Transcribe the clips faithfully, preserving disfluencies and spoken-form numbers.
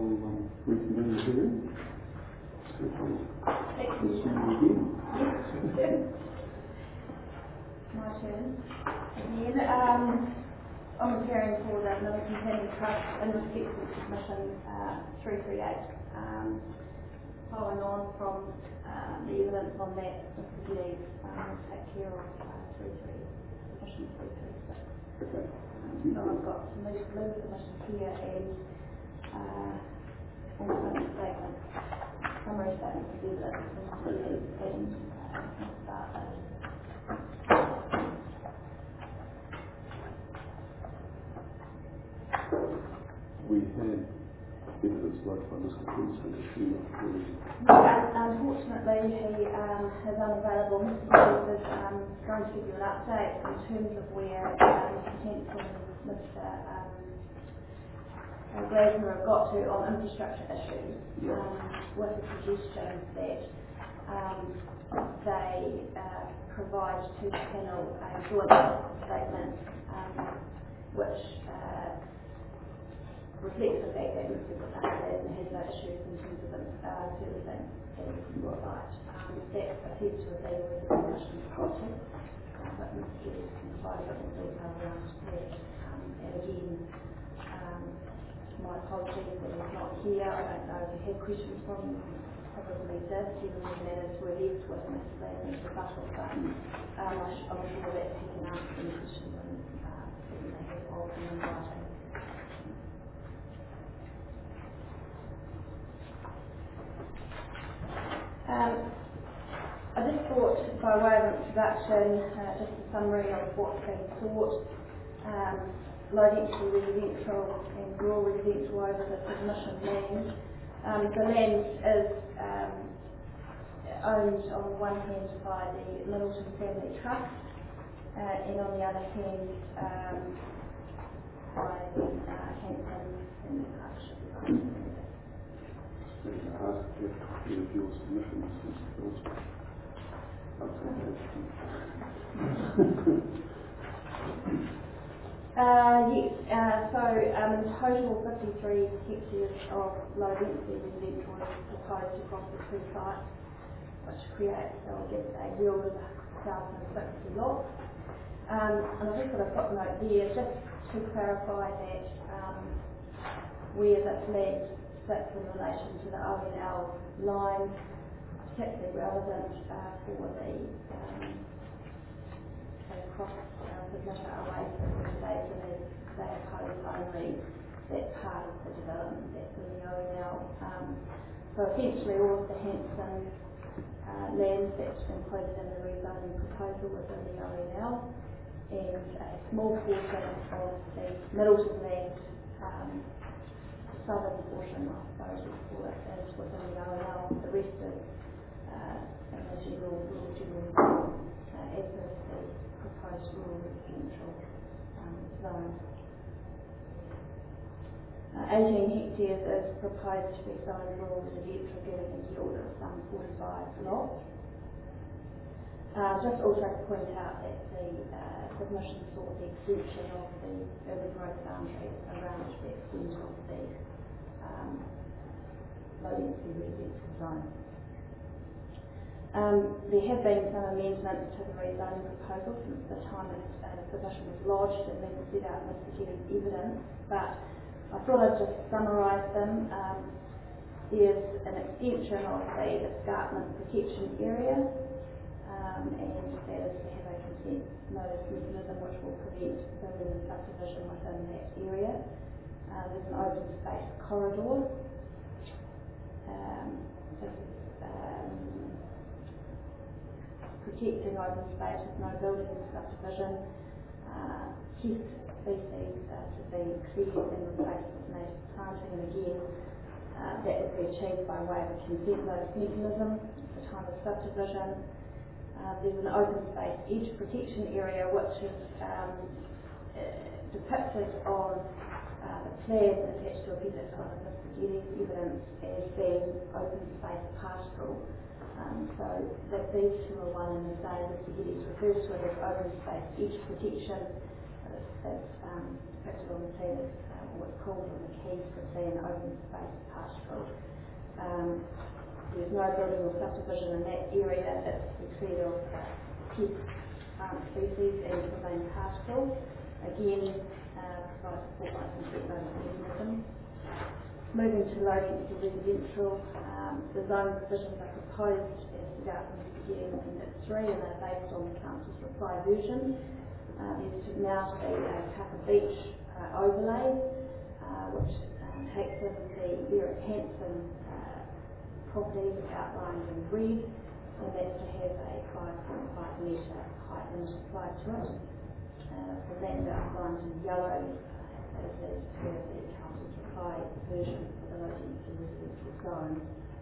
um, reconvene the hearing. Thank you. My turn. Again, um, I'm appearing for the Middleton Planning Trust in respect of submission uh, three three eight. Um, following on from um, the evidence on that, Mister Geddes um, will take care of uh, three three, submission three three six. Okay. Um, so I've got some legal submissions here and uh, also a statement, summary statement of evidence from Mister Geddes and uh, Mister Bartlett. We had evidence lodged by Mister Kingston, is he not really? Unfortunately, he um, is unavailable. Mister Geddes is um, going to give you an update in terms of where uh, Mister Kingston and Mister Um, uh, Glasner have got to on infrastructure issues, Yeah. um, with the suggestion that um, they uh, provide to the panel a joint statement um, which uh, reflects the fact that Mister Glasner has no issues in terms of uh, servicing the site. Um, that appears to have been where the discussion got to, uh, but Mister Geddes can provide a bit more detail around that. Um, and again, um, my apologies that he's not here. I don't know if you had questions from him. Probably did, given the matters were left with Mister Glasner's rebuttal, but um, I sh- I'm sure that he can answer any questions and uh, that you may have of him in writing. Um, I just thought, by way of introduction, uh, just a summary of what's been sought. Um, low density residential and rural residential over the submission land. Um, the land is um, owned on the one hand by the Middleton Family Trust uh, and on the other hand um, by the uh, Hampton Family Partnership. Need to ask if any of your submissions is also. Uh, yes, uh, so um, in total fifty-three hectares of low density residential is proposed across the two sites, which creates, I guess, a yield of one thousand sixty lots. Um, and I've just got a footnote there just to clarify that um, where this land sits in relation to the O N L line, particularly relevant uh, for the um, cross uh, submitter Oasis estates, and they, they oppose only that part of the development that's in the O N L. Um, so essentially all of the Hampton uh, land that's included in the rezoning proposal within the O N L, and a small portion of the Middleton land, um, the southern portion, I suppose we call it, is within the O N L. The rest is uh, in the general, rural general zone, uh, as is the proposed rural residential um, zone. Uh, eighteen hectares is proposed to be zoned rural residential, giving a yield of some forty-five lots. Uh, just also to point out that the uh, submission sought the extension of the urban growth boundaries around the extent of the um, low density residential zone. Um, there have been some amendments to the rezoning proposal since the time that uh, the submission was lodged, and then set out Mister Geddes' evidence, but I thought I'd just summarise them. Um, there's an extension of the escarpment protection area, um, and that is to have a consent notice mechanism which will prevent building and subdivision within that area. Uh, there's an open space corridor. Um, this is, um, protecting open space with no building and subdivision, uh, pest species uh, to be cleared and replaced with native planting, and again uh, that would be achieved by way of a consent notice mechanism at the time of subdivision. Uh, there's an open space edge protection area which is um, uh, depicted on uh, the plan attached to Appendix one of Mister Geddes' evidence as being open space pastoral. Um, so that these two are one and the same. Mister Geddes refers to it as open space edge protection, but it's, it's um, depicted on the plan as uh, what's called on the keys to see an open space pastoral. Um, there's no building or subdivision in that area. It's instead of uh, pest um, species and remain pastoral. Again, uh, provides support by some treatment mechanism. Moving to low density residential, um, the zone provisions are proposed as set out from the beginning in N I T three and are based on the Council's reply version. Uh, there's to now to be a Tucker Beach uh, overlay, uh, which um, takes in the Eric Hansen uh, property outlined in red, and that's to have a five point five metre height limit applied to it. Uh, the land outlined in yellow, uh, as is per the Council's reply version for the low density residential zone.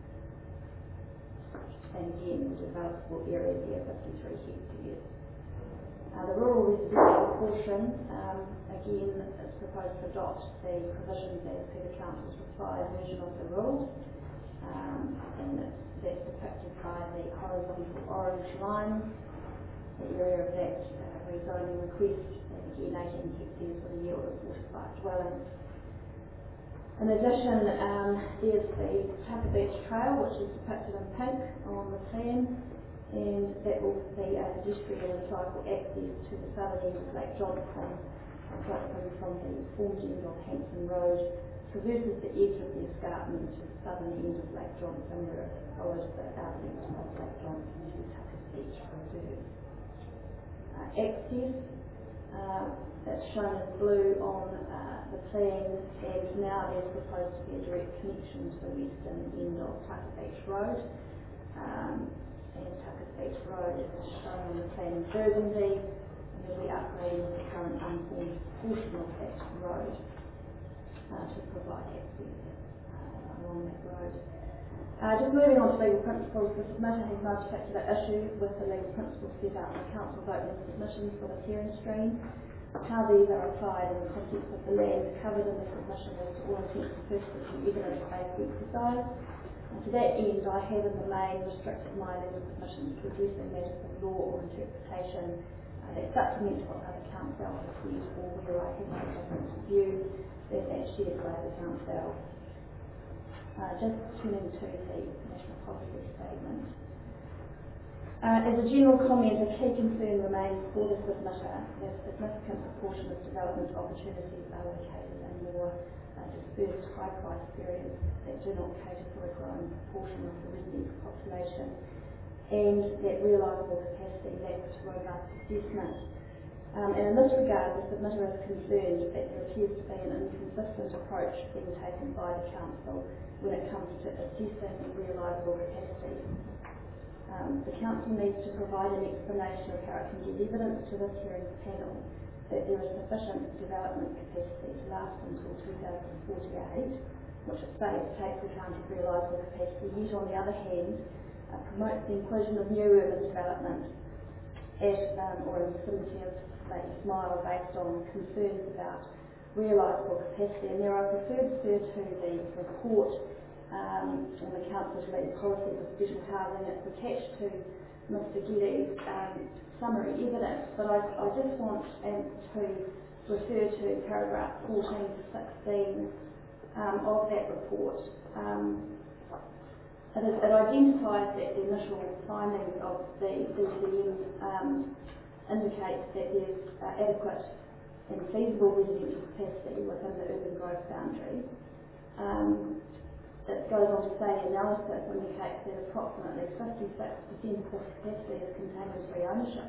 And again, the developable area there, fifty-three hectares. Uh, the rural residential portion, um, again, is proposed to adopt the provisions as per the Council's reply version of the rules. Um, and it's, that's depicted by the horizontal orange line. The area of that uh, rezoning request, and again, eighteen hectares with a yield of forty-five dwellings. In addition, um, there's the Tucker Beach Trail, which is depicted in pink on the plan, and that will be a pedestrian and cycle access to the southern end of Lake Johnson, uh, from the formed end of Hanson Road, traverses the edge of the escarpment to the southern end of Lake Johnson, where it follows the outlet of Lake Johnson to Tucker Beach Reserve. Uh, access, uh, it's shown in blue on uh, the plan, and now there's proposed to be a direct connection to the western end of Tucker Beach Road. Um, and Tucker Beach Road is shown on the plan in Burgundy, and there'll be upgrading of the current unformed portion of that road uh, to provide access uh, along that road. Uh, just moving on to legal principles, the submitter has no particular issue with the legal principles set out in the Council's opening submissions for the hearing stream. How these are applied in the context of the land covered in the submission is to all intents and purposes an evidence-based exercise. And to that end, I have in the main restricted my legal submissions to addressing matters of law or interpretation uh, that supplement what other counsel have said, or where I have a different view than that shared by the counsel. Uh, just turning to the National Policy Statement. Uh, as a general comment, a key concern remains for the submitter that a significant proportion of development opportunities are located in more uh, dispersed, high-priced areas that do not cater for a growing proportion of the residential population, and that realisable capacity lacks robust assessment. Um, and in this regard, the submitter is concerned that there appears to be an inconsistent approach being taken by the Council when it comes to assessing realisable capacity. Um, the Council needs to provide an explanation of how it can give evidence to this hearings panel that there is sufficient development capacity to last until two thousand forty-eight, which it says takes account of realisable capacity, yet on the other hand uh, promotes the inclusion of new urban development at um, or in the vicinity of Lake Smile based on concerns about realisable capacity. And there I prefer to refer to the report um, on the Council's legal policy for special housing. It's attached to Mister Geddes' um, summary evidence, but I, I just want um, to refer to paragraph fourteen to sixteen um, of that report. Um, it, is, it identifies that the initial findings of the D C M um, indicate that there's uh, adequate and feasible residential capacity within the urban growth boundary. Um, it goes on to say the analysis indicates that approximately fifty-six percent of this capacity is contained in free ownership.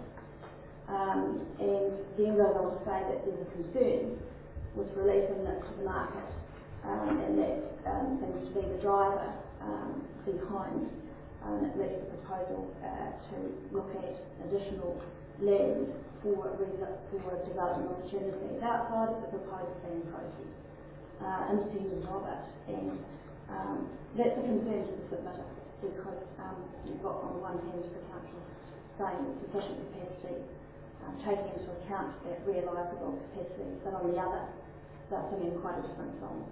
Um, and then goes on to say that there's a concern with releasing it to the market, um, and that um, seems to be the driver um, behind um, at least the proposal uh, to look at additional land for, for development opportunities outside of the proposed planning process, uh, independent of it. And um, that's a concern to the submitter, because um, you've got on the one hand the Council saying sufficient capacity, um, taking into account that realisable capacity, but on the other they're singing quite a different song.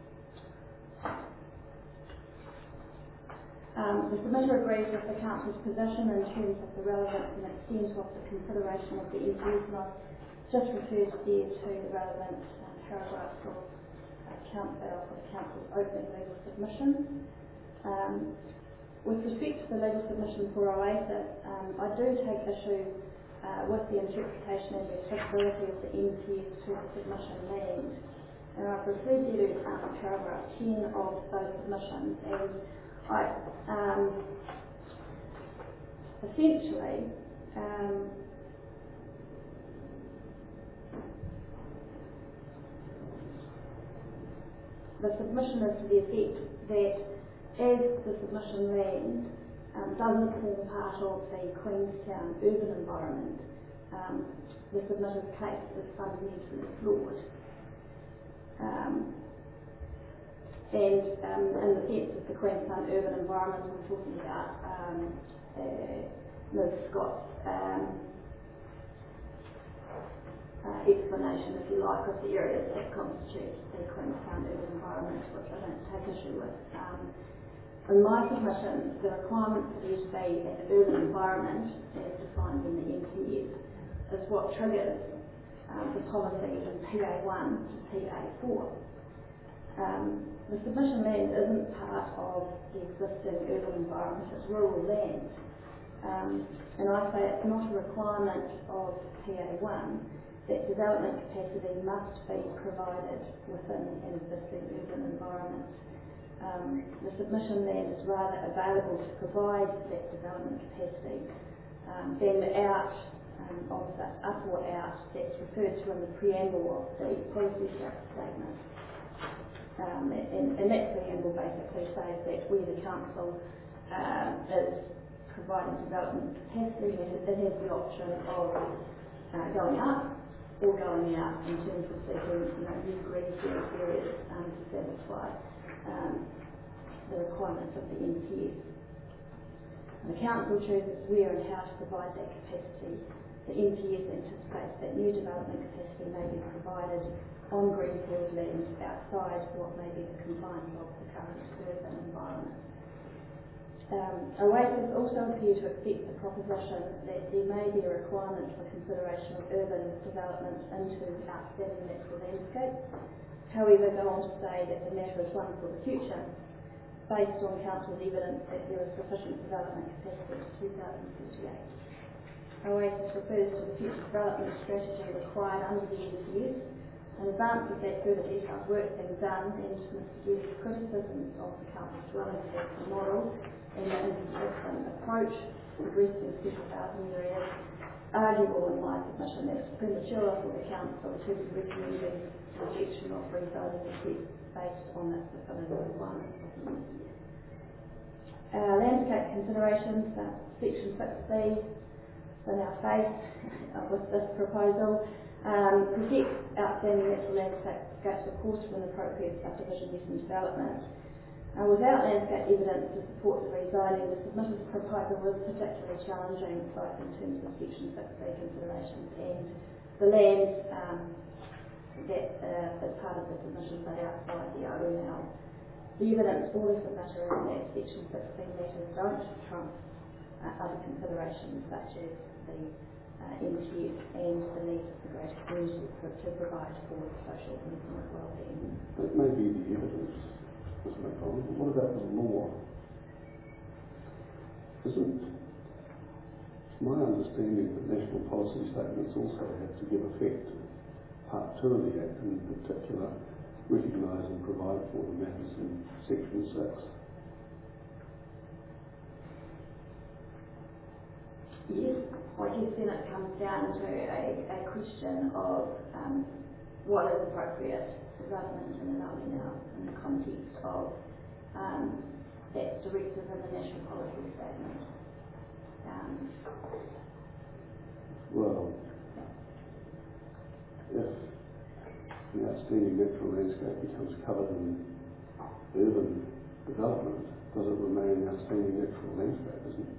Um, the submitter agrees with the Council's position in terms of the relevance and extent of the consideration of the E P S just refers there to the relevant um, paragraphs of uh, council, of the council's opening legal submission. Um, with respect to the legal submission for Oasis, um, I do take issue uh, with the interpretation and the applicability of the N T S to the submission land. And I've referred you to um, paragraph ten of those submissions, and I um, essentially um, the submission is to the effect that as the submission land um, doesn't form part of the Queenstown urban environment, um, the submitter's case is fundamentally flawed. Um, and um, in the sense of the Queenstown urban environment, we're talking about um, uh, Miz Scott's um, uh, explanation, if you like, of the areas that constitute the Queenstown urban environment, which I don't take issue with. Um, in my submission, the requirement for there to be an urban environment, as defined in the N T S, is what triggers um, the policy in P A one to P A four. Um, the submission land isn't part of the existing urban environment, it's rural land. Um, and I say it's not a requirement of P A one that development capacity must be provided within an existing urban environment. Um, the submission land is rather available to provide that development capacity um, than the out um, of the up or out that's referred to in the preamble of the policy statement. Um, and, and that preamble basically says that where the council um, is providing development capacity, it, it has the option of uh, going up or going out in terms of seeking, you know, new greenfield areas um, to satisfy um, the requirements of the N T S. And the council chooses where and how to provide that capacity. The N T S anticipates that new development capacity may be provided on greenfield land outside what may be the confines of the current urban environment. Um, Oasis also appear to accept the proposition that there may be a requirement for consideration of urban development into outstanding natural landscapes. However, go on to say that the matter is one for the future, based on council's evidence that there is sufficient development capacity to two thousand thirty-eight. Oasis refers to the future development strategy required under the N T S. In advance of that further detailed work being done, and Mister Guest's criticisms of the council's dwelling sector model and the inconsistent approach to addressing special housing areas, arguable in my submission that it's premature for the council to be recommending rejection of rezoning requests based on the facility requirements of the N T S. Uh, landscape considerations, uh, section six B, in our face with this proposal, um, protects outstanding natural landscapes, of course, from an appropriate subdivision use and development. Uh, without landscape evidence to support the rezoning, the submitted proposal was particularly challenging, both in terms of section six B considerations and the land um, that uh, is part of the submission but outside the O M L. The evidence for the submitter is that section six B matters don't trump uh, other considerations such as the uh, N T S and the needs of the greater community for, to provide for social and economic well-being. That may be the evidence, there's no problem, but what about the law? Isn't, it's my understanding that national policy statements also have to give effect to part two of the Act, and in particular recognise and provide for the matters in section six. Yes, I guess then it comes down to a, a question of um, what is appropriate development in an O M L in the context of um, that directive in the national policy statement. Um, well, if the outstanding natural landscape becomes covered in urban development, does it remain outstanding natural landscape, isn't it?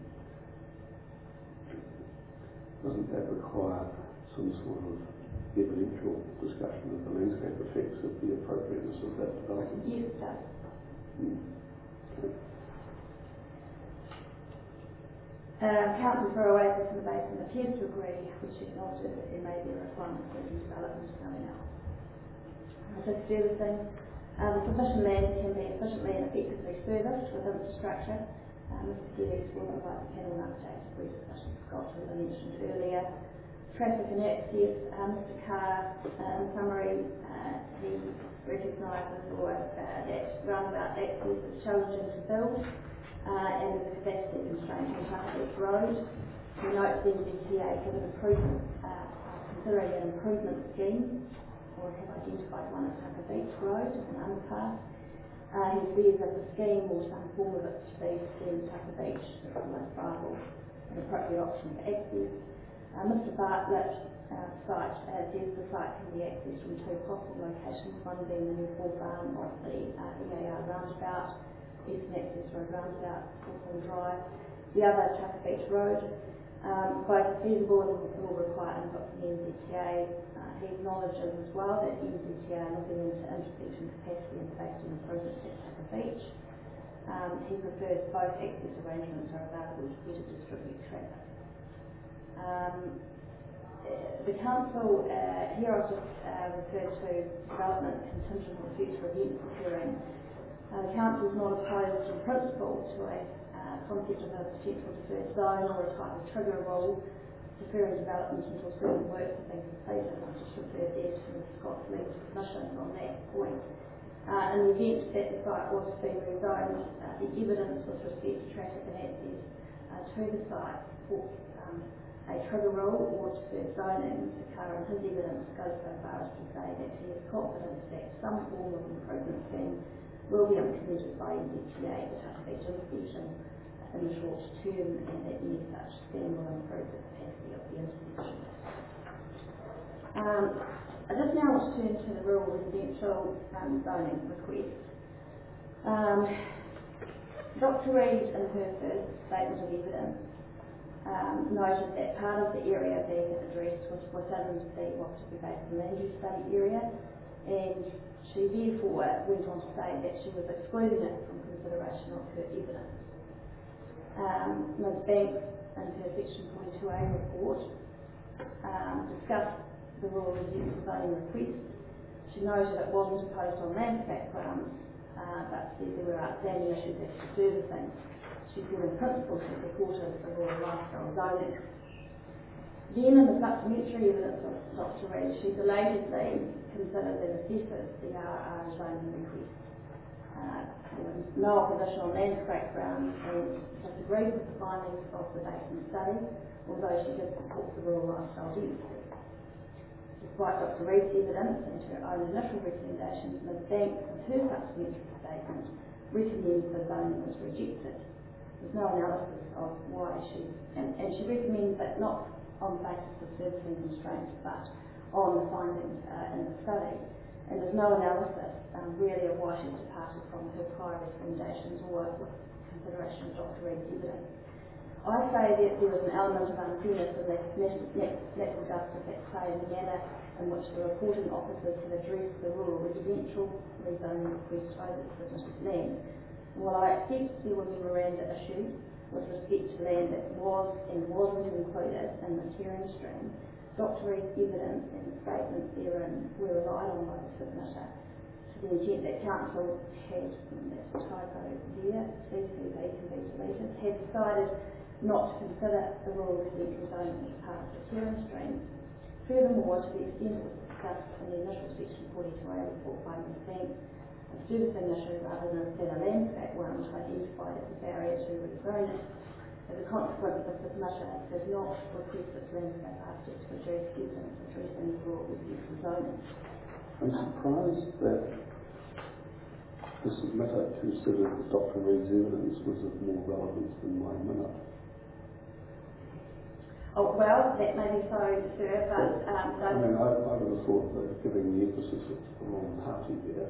Doesn't that require some sort of evidential discussion of the landscape effects of the appropriateness of that development? Yes, it does. Hmm. Okay. Um, Council for Oasis and the Basin appears to agree, which acknowledges that there may be a requirement for new development coming out. Uh, just do the thing. Um, sufficient land can be efficiently and effectively serviced with infrastructure. Um, Mister Geddes will provide the panel an update to the discussion Scott, who I mentioned earlier. Traffic and access, uh, Mister Carr, uh, in summary, uh, he recognises or uh, that roundabout access is challenging to build uh, and is a capacity constraint on Tucker Beach Road. He notes the N Z T A has an improvement, uh, considering an improvement scheme, or have identified one at Tucker Beach Road, an underpass. Uh, he says that the scheme or some form of it to be extended to Tucker Beach is the most viable and appropriate option for access. Uh, Mister Bartlett uh, site uh, says the site can be accessed from two possible locations, one being the new fourth arm of the uh, E A R roundabout, Eastern Access Road roundabout, Hawthorne Drive, the other Tucker Beach Road. Um, both are feasible and will require input from the N Z T A. Uh, he acknowledges as well that the N Z T A are looking into intersection capacity and safety improvements at Tucker Beach. Um, he prefers both access arrangements are available to better distribute traffic. Um, the council, uh, here I've just uh, referred to development contingent on future events occurring. Uh, the council is not opposed in principle to a uh, concept of a potential deferred zone or a type of trigger rule deferring development until certain works have been completed. I've just referred there to Miz Scott's legal submission on that point. Uh, in the event that the site was to be rezoned, uh, the evidence with respect to traffic and access uh, to the site for um, a trigger rule or deferred zoning, Mister Carr and his evidence goes so far as to say that he is confident that some form of improvement scheme will be implemented by N Z T A at the Tucker Beach intersection in the short term, and that any such scheme will improve the capacity of the intersection. Um, I just now want to turn to the rural residential um, zoning request. Um, Doctor Reid, in her first statement of evidence, um, noted that part of the area being addressed was within the Wapiti Basin Land Use Study area, and she therefore went on to say that she was excluding it from consideration of her evidence. Um, Miz Banks, in her Section forty-two A report, um, discussed the rural residential zoning request. She noted it wasn't opposed on landscape grounds, uh, but said there were outstanding issues as to servicing. She said in principle she supported the rural lifestyle zoning. Then in the supplementary evidence of Doctor Reid, she belatedly considered and assesses the R R zoning request. Uh, there was no opposition on landscape grounds and disagreed with the findings of the basin study, although she did support the rural lifestyle density. Despite Doctor Reid's evidence and her own initial recommendations, Miz Banks, in her supplementary statement, recommends the zoning was rejected. There's no analysis of why she, and, and she recommends that not on the basis of servicing constraints, but on the findings uh, in the study. And there's no analysis um, really of why she's departed from her prior recommendations or with consideration of Doctor Reid's evidence. I say that there was an element of unfairness and natural justice at play in the manner in which the reporting officers had addressed the rural residential rezoning request over the submitted land. And while I accept there were memoranda issued with respect to land that was and wasn't included in the hearing stream, Doctor Reid's evidence and the statements therein were relied on by the submitter to the intent that council had, and that's a typo there, C C B can be deleted, had decided not to consider the rural residential zoning as part of the hearing stream. Furthermore, to the extent it was discussed in the initial Section forty-two A report by Miz Banks, a servicing issue rather than a landscape one was identified as a barrier to rezoning. As a consequence, the submitter did not request its landscape architect to produce evidence addressing the rural residential zoning. I'm surprised that the submitter considered that Doctor Reid's evidence was of more relevance than my minute. Oh, well, that may be so, sir, but... Um, I mean, I, I would have thought they were giving the emphasis to the wrong party there.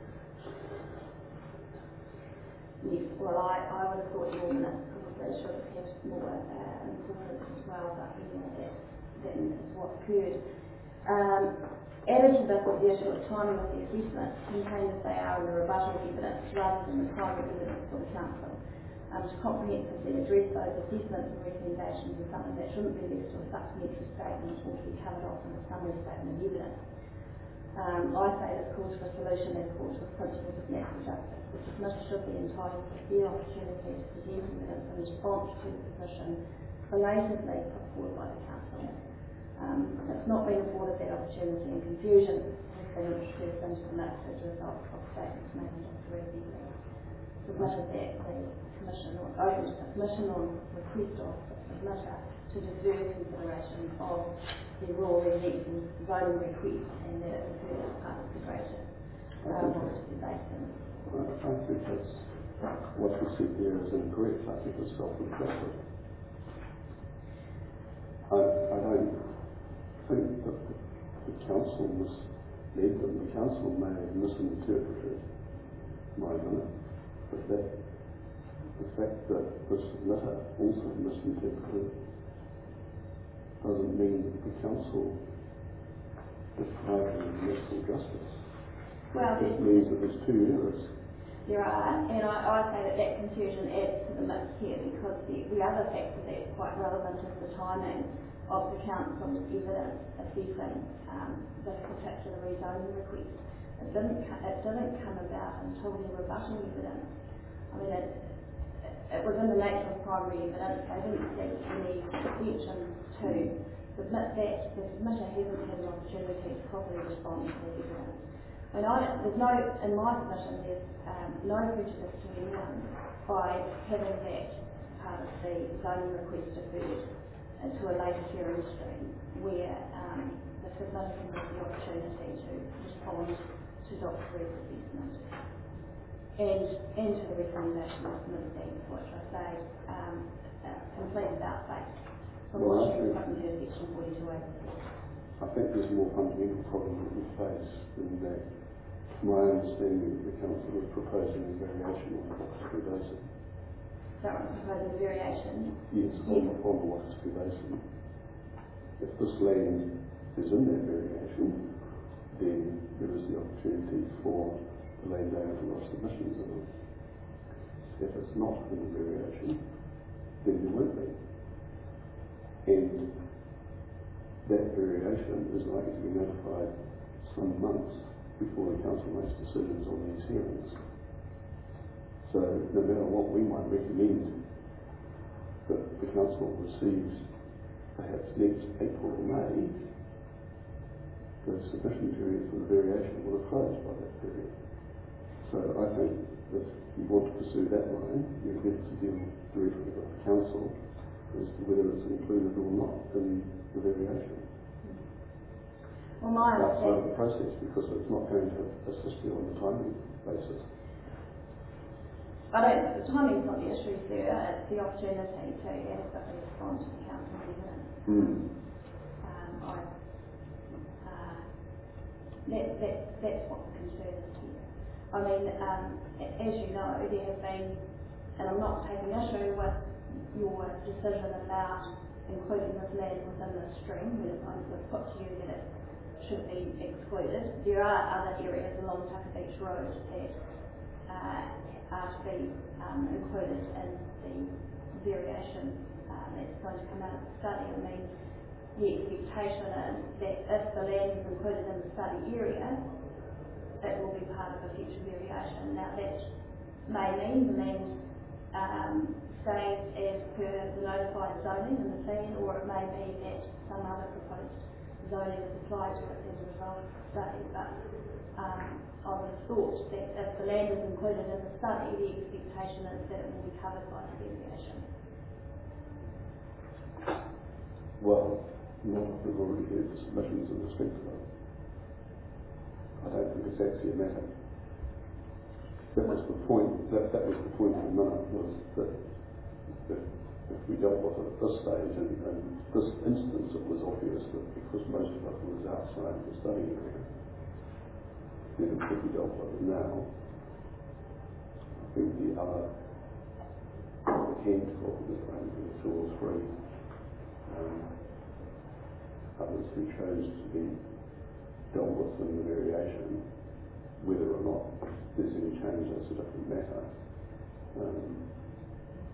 Yes, well, I, I would have thought your minutes probably should have had more uh, importance as well, but you know, that, that is what occurred. Um, added to this was the issue of timing of the assessment, contained as they are in the rebuttal evidence rather than the primary evidence for the council. um, to comprehensively address those assessments and recommendations is something that shouldn't be left to a supplementary statement or to be covered off in a summary statement of evidence. Um, I say this calls for a solution in accordance with principles of natural justice. The submitter should be entitled to a fair opportunity to present evidence in response to the position belatedly put forward by the council. Um, it's not been afforded that opportunity, and confusion has been introduced into the mix as a result of statements made in Doctor Reesley. Submitted that the Commission or open submission on request of the submitter to defer consideration of the raw residential zoning request, and that it occurred as part of the greater um, Roxby Basin. I, I think that's what you said there is incorrect. I think it's self-inflicted. I, I don't think that the, the council misled them. The council may have misinterpreted my minute, but that the fact that the submitter also misinterpreted doesn't mean that the council deprived them of natural justice. Well, it means that there's two errors. There are, and I, I say that that confusion adds to the mix here, because the, the other factor that's quite relevant is the timing of the council's evidence assessing um, this particular rezoning request. It didn't, it didn't come about until the rebuttal evidence. I mean, it, it was in the nature of primary evidence. They didn't seek any extensions to submit that. The submitter hasn't had an opportunity to properly respond to the evidence. I mean, I, there's no, in my submission, there's um, no prejudice to anyone by having that part of the zoning request deferred uh, to a later hearing stream, where um, the submitter can have the opportunity to respond to Doctor Reed's assessment and, and to the recommendation of the Minister, which I say um, uh, complete without face from well, what she was put into section forty-two A. I think there's a more fundamental problem that we face in that my understanding that the council is proposing a variation on the Hawkesbury Basin. That was proposing a variation? Yes, on, yes. on the Hawkesbury Basin. If this land is in that variation, then there is the opportunity for the landowner to lodge submissions in it. If it's not in the variation, then there won't be. And that variation is likely to be notified some months before the council makes decisions on these hearings. So no matter what we might recommend that the council receives perhaps next April or May, the submission period for the variation will have closed by that period. So I think if you want to pursue that line, you have to deal directly with the council as to whether it's included or not in the variation. Well, my outside of the process, because it's not going to assist you on the timing basis. I don't, the timing's not the issue there, it's the opportunity to adequately respond to the council's evidence. Mm. Um, I, uh, that, that, that's what the concern is here. I mean, um, as you know, there have been, and I'm not taking issue with your decision about including this land within the stream, when it was put to you that it should be excluded. There are other areas along Tucker Beach Road that uh, are to be um, included in the variation uh, that's going to come out of the study. I mean, the expectation is that if the land is included in the study area, it will be part of a future variation. Now that may mean the land um, stays as per the notified zoning in the plan, or it may be that some other proposed zoning is applied to it as a result of the study, but um, I would have thought that if the land is included in the study, the expectation is that it will be covered by the variation. Well, not if we've already heard the submissions in respect to that. I don't think it's actually a matter. That was the point, that, that was the point of the minute, was that if, if we dealt with it at this stage, and, and this instance, it was obvious that because most of it was outside the study area, then it could be dealt with now. I think the other handful, there's only two or three um, others who chose to be dealt with in the variation, whether or not there's any change, that's a different matter. Um,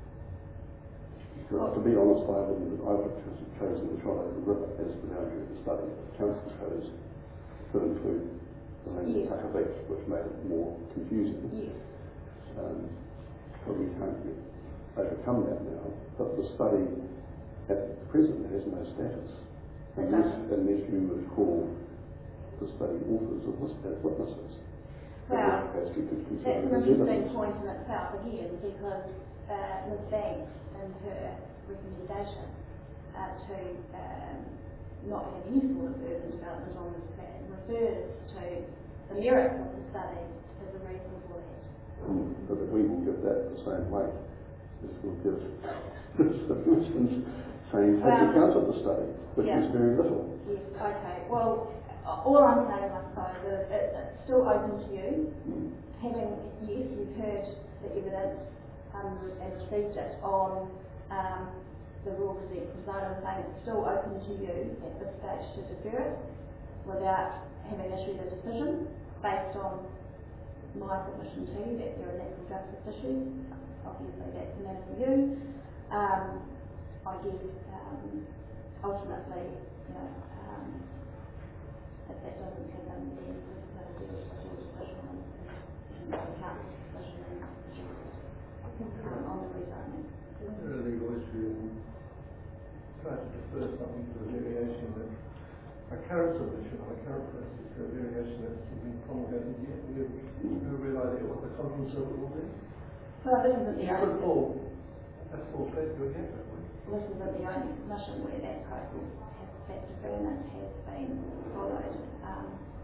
But to be honest, I wouldn't, I would have chosen the Trollope River as the boundary of the study. The council chose to include the land Yes. of Tucker Beach, which made it more confusing. Yes. Um, but we can't get, overcome that now. But the study at present has no status, unless, unless you would call the study authors of wis- as witnesses. Well, that's an interesting point in itself again, because uh, Miz Banks, in her recommendation uh, to um, not have any sort of urban development on this plan, refers to the merits of the study as a reason for that. Mm, but we will give that the same weight as we'll give the submissions saying take well, account of the study, which yeah. is very little. Yes, okay. Well, all I'm saying, I suppose, is it, it's still open to you. Mm. Having, yes, you've heard the evidence um, and received it on um, the rules that design, I'm saying it's still open to you at this stage to defer it without having issued a decision based on my submission to you that there are natural justice issues. Obviously that's a matter for you. Um, I guess um, ultimately, you know, um, if that doesn't happen, then we've got to deal with your decision and the council's decision and um, on the rezoning. Is there a legal issue in trying to defer something to a variation that a current submission on a current process to a variation that hasn't been promulgated yet? We have no real idea what the contours of it will be. Well, this isn't the It only could fall, that falls straight to a gap that way. this isn't the only submission where that process has, that deferment has been followed. Um,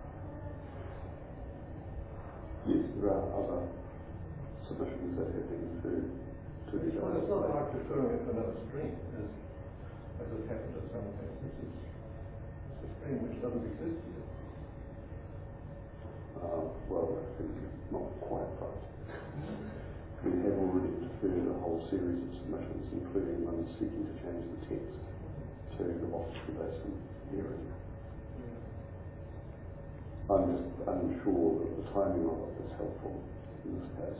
Yes, there are other submissions that have been to to the Well, it's not like deferring it to another stream, as, as has happened in some cases. It's, it's a stream which doesn't exist yet. Uh, well, I think not quite right. We have already deferred a whole series of submissions, including one seeking to change the text to the Washington Basin area. I'm just unsure that the timing of it is helpful in this case.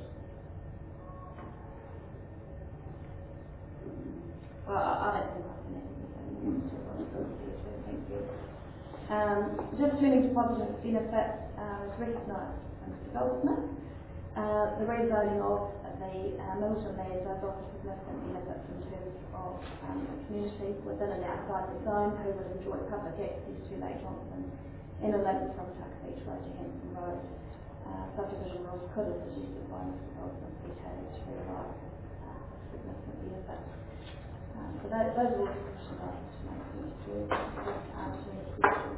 well, I, I don't think I can add anything to what you said too. Thank you. Um, just turning to positive benefits, uh, as recognised by Mister Goldsmith, uh, the rezoning of the uh, Milton lands has offered significant benefits in terms of um, the community within and outside the zone who would enjoy public access to Lake Johnson and a link from Tucker Beach Road to Hanson Road. Uh, subdivision rules could, as suggested by Mister Goldsmith, be tailored to realise uh, significant benefits. Um, so those, those are all the questions I have to make. Thank you. Just answer any questions.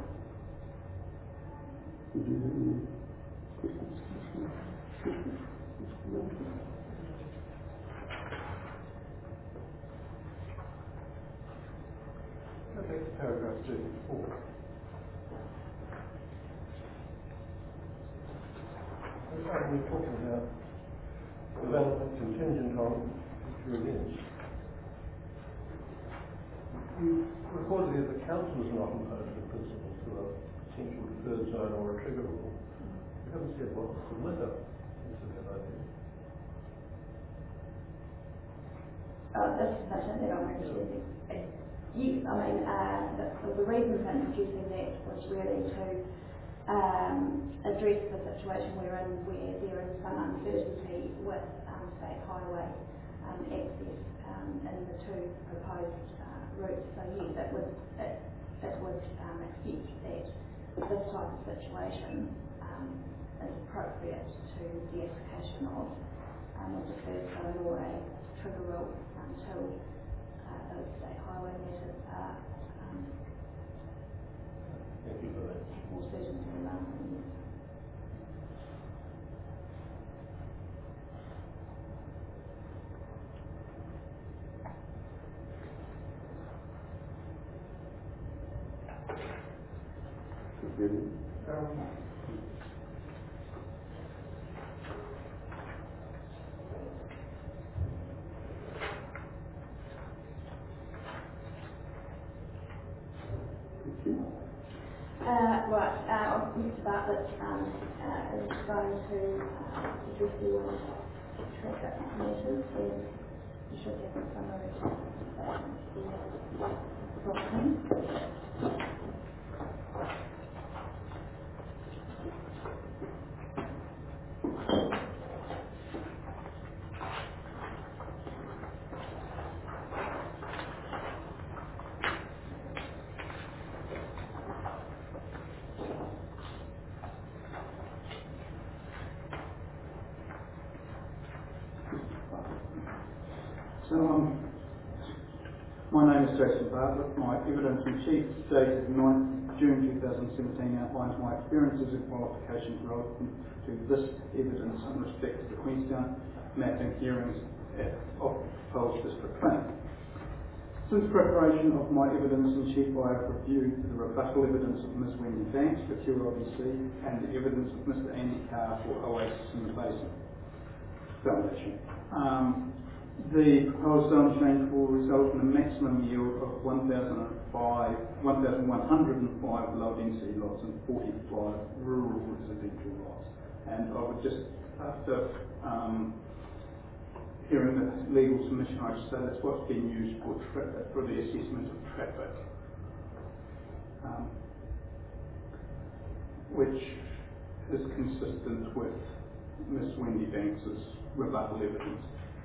Would you have any questions? Okay, paragraph thirty-four. And we're talking about development contingent on future events. You recorded here the council is not opposed in principle to a potential deferred zone or a trigger rule. You haven't said what the submitter thinks of that idea. Uh, this is such a that I'm introducing. Yes, I mean, uh, the, the reason for introducing that was really to um, address the situation we're in where there is some uncertainty with um, state highway um, access um, in the two proposed uh, routes. So yes, it would, it, it would um, accept that this type of situation um, is appropriate to the application of um, a deferred zone or a trigger rule until uh, those state highway matters are um, Thank you for that. have more certainty around them. Yes. Really? Um, Thank you. Uh, right, uh, Mister Bartlett um, uh, is going to uh, address the traffic matters and You should have a summary statement here. So, um, my name is Jason Bartlett. My evidence in chief dated ninth June two thousand seventeen outlines my experiences and qualifications relevant to this evidence in respect to the Queenstown mapping hearings at, of proposed district plan. Since preparation of my evidence in chief, I have reviewed the rebuttal evidence of Miz Wendy Banks for Q L B C and the evidence of Mister Andy Carr for Oasis in the Basin Foundation. Um, The proposed zone change will result in a maximum yield of one thousand one hundred five low density lots and forty-five rural residential lots. And I would just, after um, hearing the legal submission, I just say that's what's being used for, tra- for the assessment of traffic, um, which is consistent with Miss Wendy Banks's rebuttal evidence.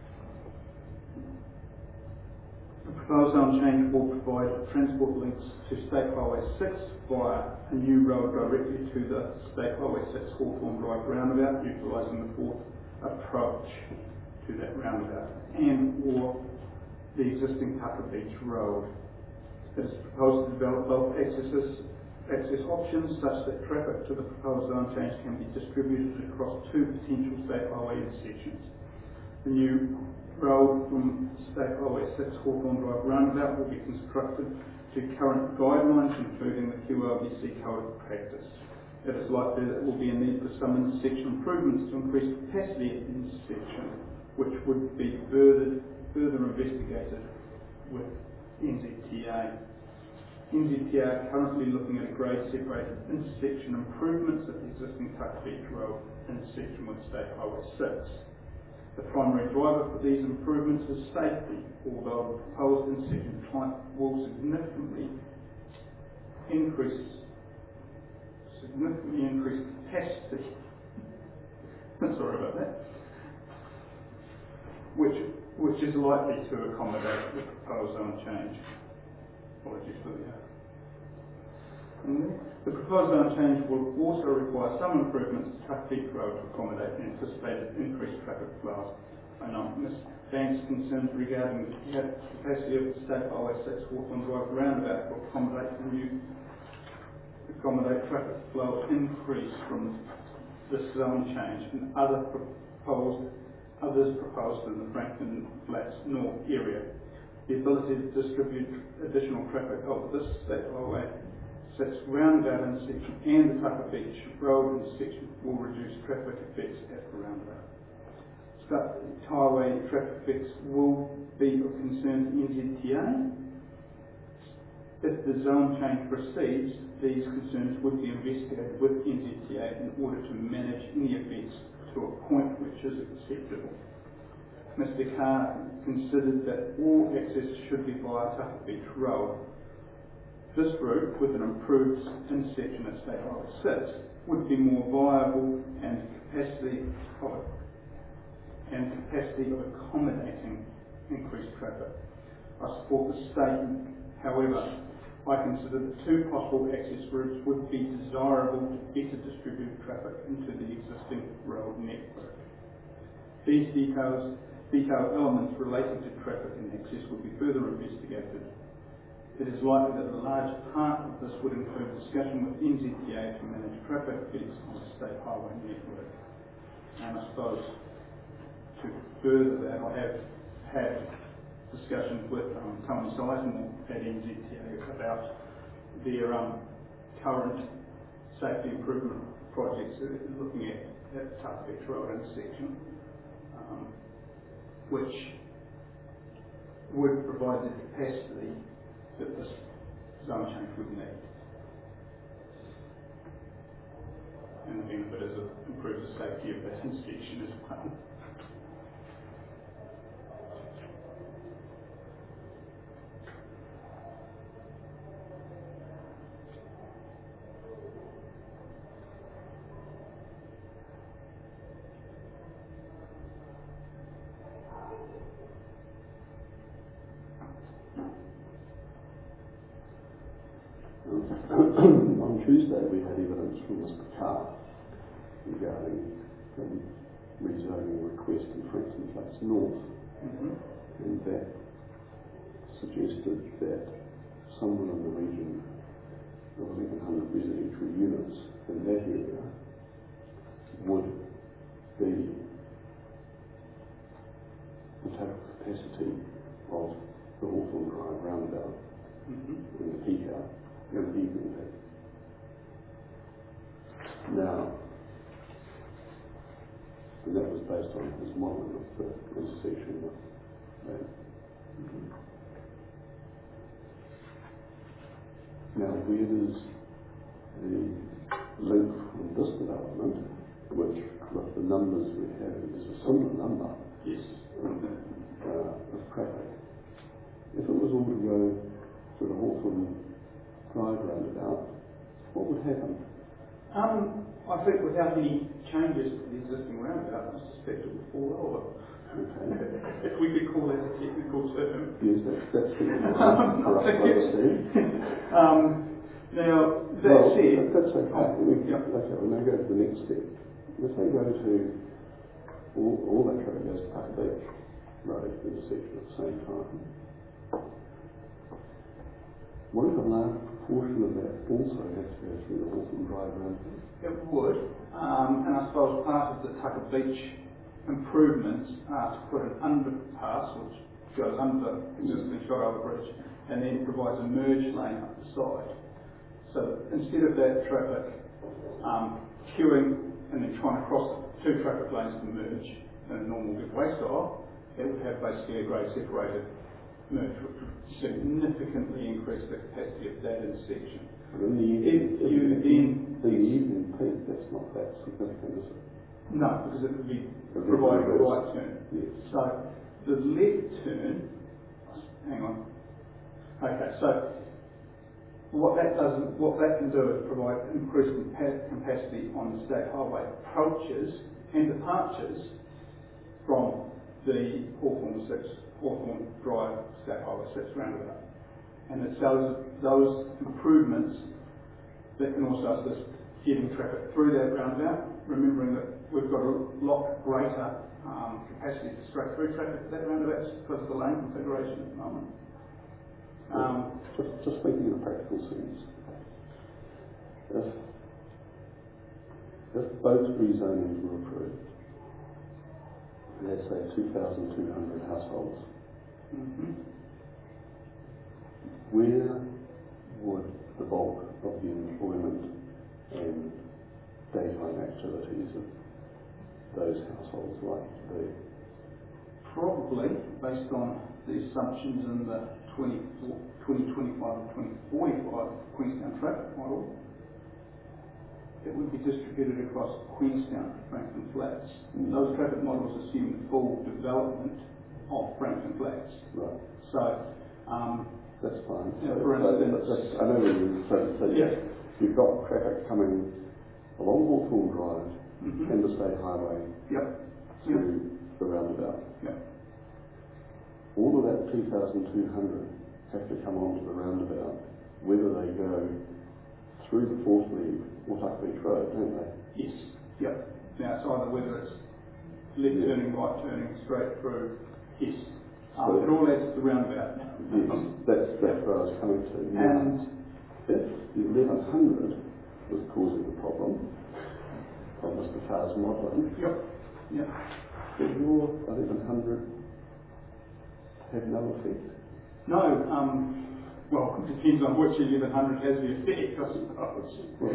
The proposed zone change will provide transport links to State Highway six via a new road directly to the State Highway six Hawthorne Drive roundabout, utilising the fourth approach to that roundabout, and or the existing Tucker Beach Road. It is proposed to develop both accesses, access options such that traffic to the proposed zone change can be distributed across two potential State Highway intersections. The new road from State Highway six Hawthorne Drive roundabout will be constructed to current guidelines, including the Q L B C Code of Practice. It is likely that there will be a need for some intersection improvements to increase capacity at the intersection, which would be further, further investigated with N Z T A. N Z T A are currently looking at a grade separated intersection improvements at the existing Tucker Beach Road intersection with State Highway six. The primary driver for these improvements is safety, although the proposed intersection type will significantly increase significantly increase capacity. Sorry about that. Which which is likely to accommodate the proposed zone change. Apologies for the The proposed zone change will also require some improvements to Tucker Beach Road to accommodate the anticipated increased traffic flows. I know Miz Banks' concerns regarding the capacity of the State Highway six Hawthorne Drive roundabout to accommodate the new accommodate traffic flow increase from this zone change and other proposed others proposed in the Franklin Flats North area. The ability to distribute additional traffic over this State Highway six roundabout intersection and the Tucker Beach Road intersection will reduce traffic effects at the roundabout. State Highway traffic effects will be of concern to N Z T A. If the zone change proceeds, these concerns would be investigated with N Z T A in order to manage any effects to a point which is acceptable. Mister Carr considered that all access should be via Tucker Beach Road. This route, with an improved intersection at State Highway six, would be more viable and capacity of and capacity of accommodating increased traffic. I support this statement. However, I consider that two possible access routes would be desirable to better distribute traffic into the existing road network. These details, detailed elements relating to traffic and access would be further investigated. It is likely that a large part of this would include discussion with N Z T A to manage traffic effects on the State Highway network. And I suppose to further that, I have had discussions with um, Tony Sizemore at N Z T A about their um, current safety improvement projects uh, looking at, at Tucker Beach Road intersection, um, which would provide the capacity that this zone change would need. And the benefit is it improves the safety of that intersection as well. On Tuesday we had evidence from Mister Carr regarding um, rezoning request in Franklin Flats North, Mm-hmm. and that suggested that somewhere in the region of eleven hundred residential units in that area would be the total capacity of the Hawthorne Drive roundabout Mm-hmm. in the peak hour, in the evening peak. Now, and that was based on his modelling of the intersection of that. Mm-hmm. Now, where does the link from this development, which with the numbers we have is a similar number Yes. uh, of traffic, if it was all to go to the Hawthorne Drive roundabout, what would happen? Um, I think without any changes to the existing roundabout, I suspect it would fall over. Okay. If we could call that a technical term. Yes, that's, that's the for us to understand. um, now, that well, said... that's okay. Oh, we, yeah. Okay, we'll now go to the next step. If they go to, all, all that traffic goes to Tucker Beach Road intersection at the same time, won't a large proportion of that also have to go through the Hawthorne Drive roundabout? It would, um, and I suppose part of the Tucker Beach improvements are to put an underpass which goes under the existing Shottover Bridge and then provides a merge lane up the side. So instead of that traffic um, queuing and then trying to cross two traffic lanes to merge in a normal giveaway style, it would have basically a grade separated merge, which would significantly increase the capacity of that intersection. But in the evening, If you then... in the evening peak, that's not that significant, is it? No, because it would be It'd be providing a reversed. right turn. Yes. So the left turn, hang on. Okay, so what that does, what that can do is provide increased compa- capacity on the state highway approaches and departures from the Hawthorne six, Hawthorne Drive State Highway six roundabout. And it's those, those improvements that can also assist getting traffic through that roundabout, remembering that we've got a lot greater um, capacity for straight through traffic at that roundabout just because of the lane configuration at the moment. Um, just, just thinking in a practical sense, if, if both rezonings were approved, let's say two thousand two hundred households, mm-hmm. where would the bulk of the employment and daytime activities of those households likely to be? Probably, based on the assumptions in the twenty twenty-five and twenty forty-five Queenstown traffic model, it would be distributed across Queenstown to Franklin Flats. Mm. Those traffic models assume the full development of Franklin Flats. Right. So, um, that's fine. Yeah, so, for so instance- that's, I know where you're so, so Yeah. you've got traffic coming along Hawthorne Drive mm-hmm. and the State Highway Yep. to Yep. the roundabout. Yep. All of that two thousand two hundred have to come onto the roundabout, whether they go through the Fourth League or Tucker Beach Road, don't they? Yes. Yep. Now it's either whether it's left Yeah. turning, right turning, straight through. Yes. Um, So- it all adds to the roundabout. Yes, that's, that's where I was coming to. And if the eleven hundred was causing the problem from Mister Carr's modelling, yep. Yep. did your eleven hundred have no effect? No, um, well, it depends on which eleven hundred has the effect, I suppose.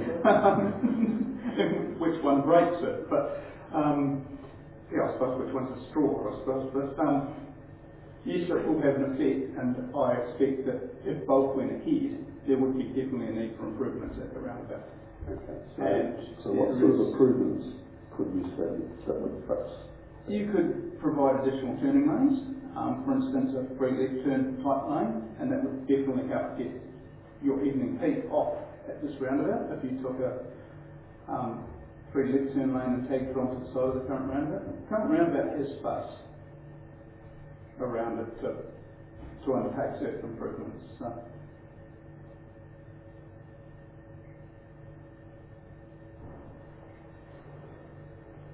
Which one breaks it. But, um, yeah, I suppose which one's the straw, I suppose. But, um, yes, it will have an effect, and I expect that if both went ahead, there would be definitely a need for improvements at the roundabout. Okay. So, And so what there sort of is- improvements could we say that would fix? You could provide additional turning lanes, um, for instance, a free left turn type lane, and that would definitely help get your evening peak off at this roundabout. If you took a um, free left turn lane and tagged it onto the side of the current roundabout, the current roundabout has space around it to, to undertake certain improvements. So.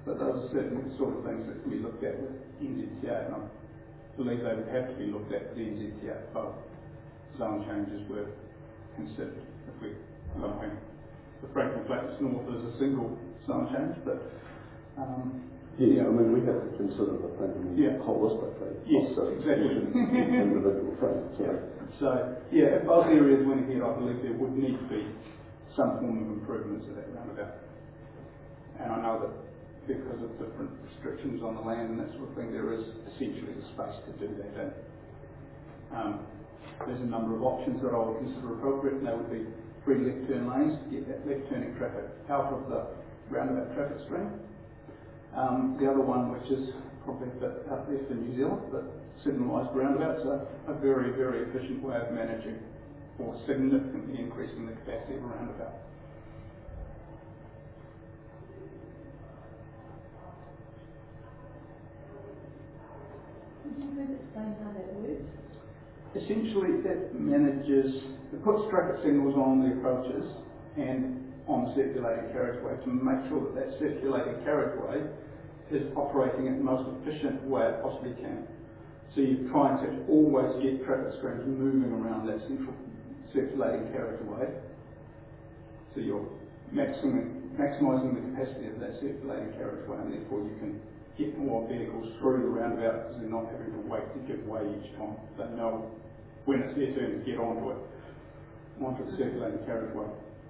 But those are certainly the sort of things that can be looked at with N Z T A, and I believe they would have to be looked at with the N Z T A if both zone changes were considered. If we, I don't think the Franklin Flats North is a single zone change, but um, yes, I mean we have to consider the thing yeah. holistically. Yes, exactly. Individual things. So. Yeah. so yeah, if both areas went ahead, I believe there would need to be some form of improvements to that roundabout. And I know that because of different restrictions on the land and that sort of thing, there is essentially the space to do that in. Um, there's a number of options that I would consider appropriate, and they would be three left turn lanes to get that left turning traffic out of the roundabout traffic stream. Um, the other one, which is probably a bit out there for New Zealand, but signalised roundabouts are a very, very efficient way of managing or significantly increasing the capacity of a roundabout. Could you please explain how that works? Essentially, it manages, it puts traffic signals on the approaches and on the circulating carriageway to make sure that that circulating carriageway is operating in the most efficient way it possibly can. So you're trying to always get traffic streams moving around that central circulating carriageway. So you're maximum, maximising the capacity of that circulating carriageway, and therefore you can get more vehicles through the roundabout because they're not having to wait to give way each time. They know when it's their turn to get onto it, onto the circulating carriageway.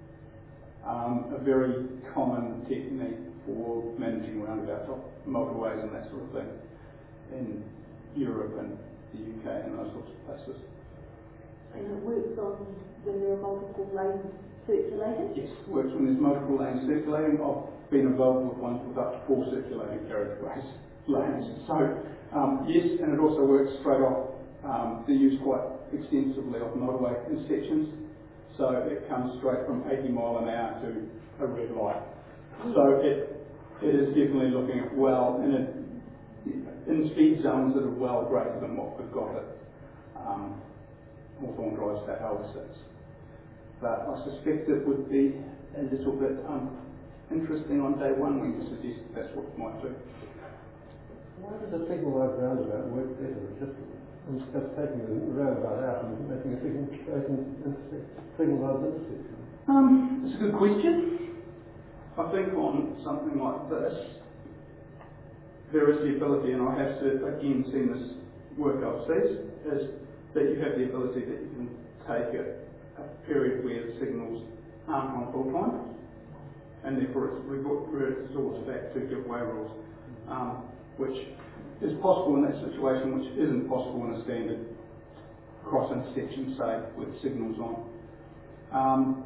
Um, a very common technique for managing roundabouts off motorways and that sort of thing in Europe and the U K and those sorts of places. And it works on when there are multiple lanes circulating? Yes, it works when there's multiple lanes circulating. I've been involved with ones with up to four circulating carriageways lanes. So um, yes, and it also works straight off. Um, they're used quite extensively off motorway intersections. So it comes straight from eighty mile an hour to a red light. So it it is definitely looking at well in a, in speed zones that are well greater than what we've got at um, Hawthorne Drive State Highway six. But I suspect it would be a little bit um, interesting on day one when you suggest that's what you might do. Why does a signalised roundabout work better? Just instead of taking the roundabout out and making a signal signalised intersection? Um, it's a good question. I think on something like this, there is the ability, and I have again seen this work overseas, is that you have the ability that you can take a, a period where the signals aren't on full time, and therefore it's resorts back to give way rules, um, which is possible in that situation, which isn't possible in a standard cross intersection, say, with signals on. Um,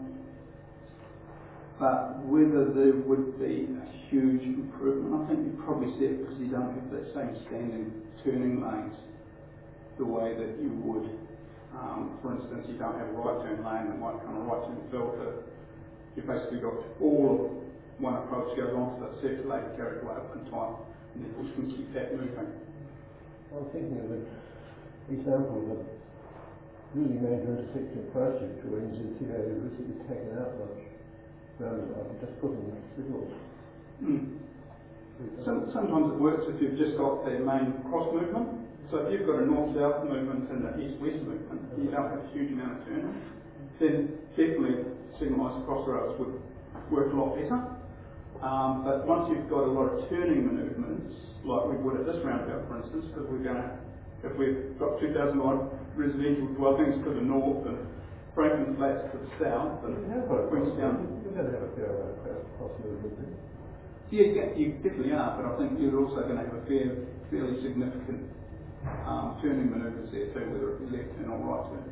But whether there would be a huge improvement, I think you probably see it because you don't have that same standing turning lanes the way that you would. Um, for instance, you don't have a right turn lane that might come a right turn filter. You've basically got all of one approach goes onto the circulating carriageway at one time, and therefore you can keep that moving. I'm thinking of an example of a really major intersection project where N Z T A has recently taken out much roundabout and just put in signals. Mm. Some, sometimes it works if you've just got the main cross movement. So if you've got a north-south movement and an east-west movement, you don't have a huge amount of turning, then definitely signalised crossroads would work a lot better. Um, but once you've got a lot of turning manoeuvres, like we would at this roundabout, for instance, because we're going to, if we've got two thousand odd residential dwellings to the north and Franklin Flats to the south, and Queenstown. You're going to have a fair amount of cross movement there. Yeah, yeah, you definitely are, but I think you're also going to have a fair, fairly significant um, turning manoeuvres there too, whether it be left turn or right turn.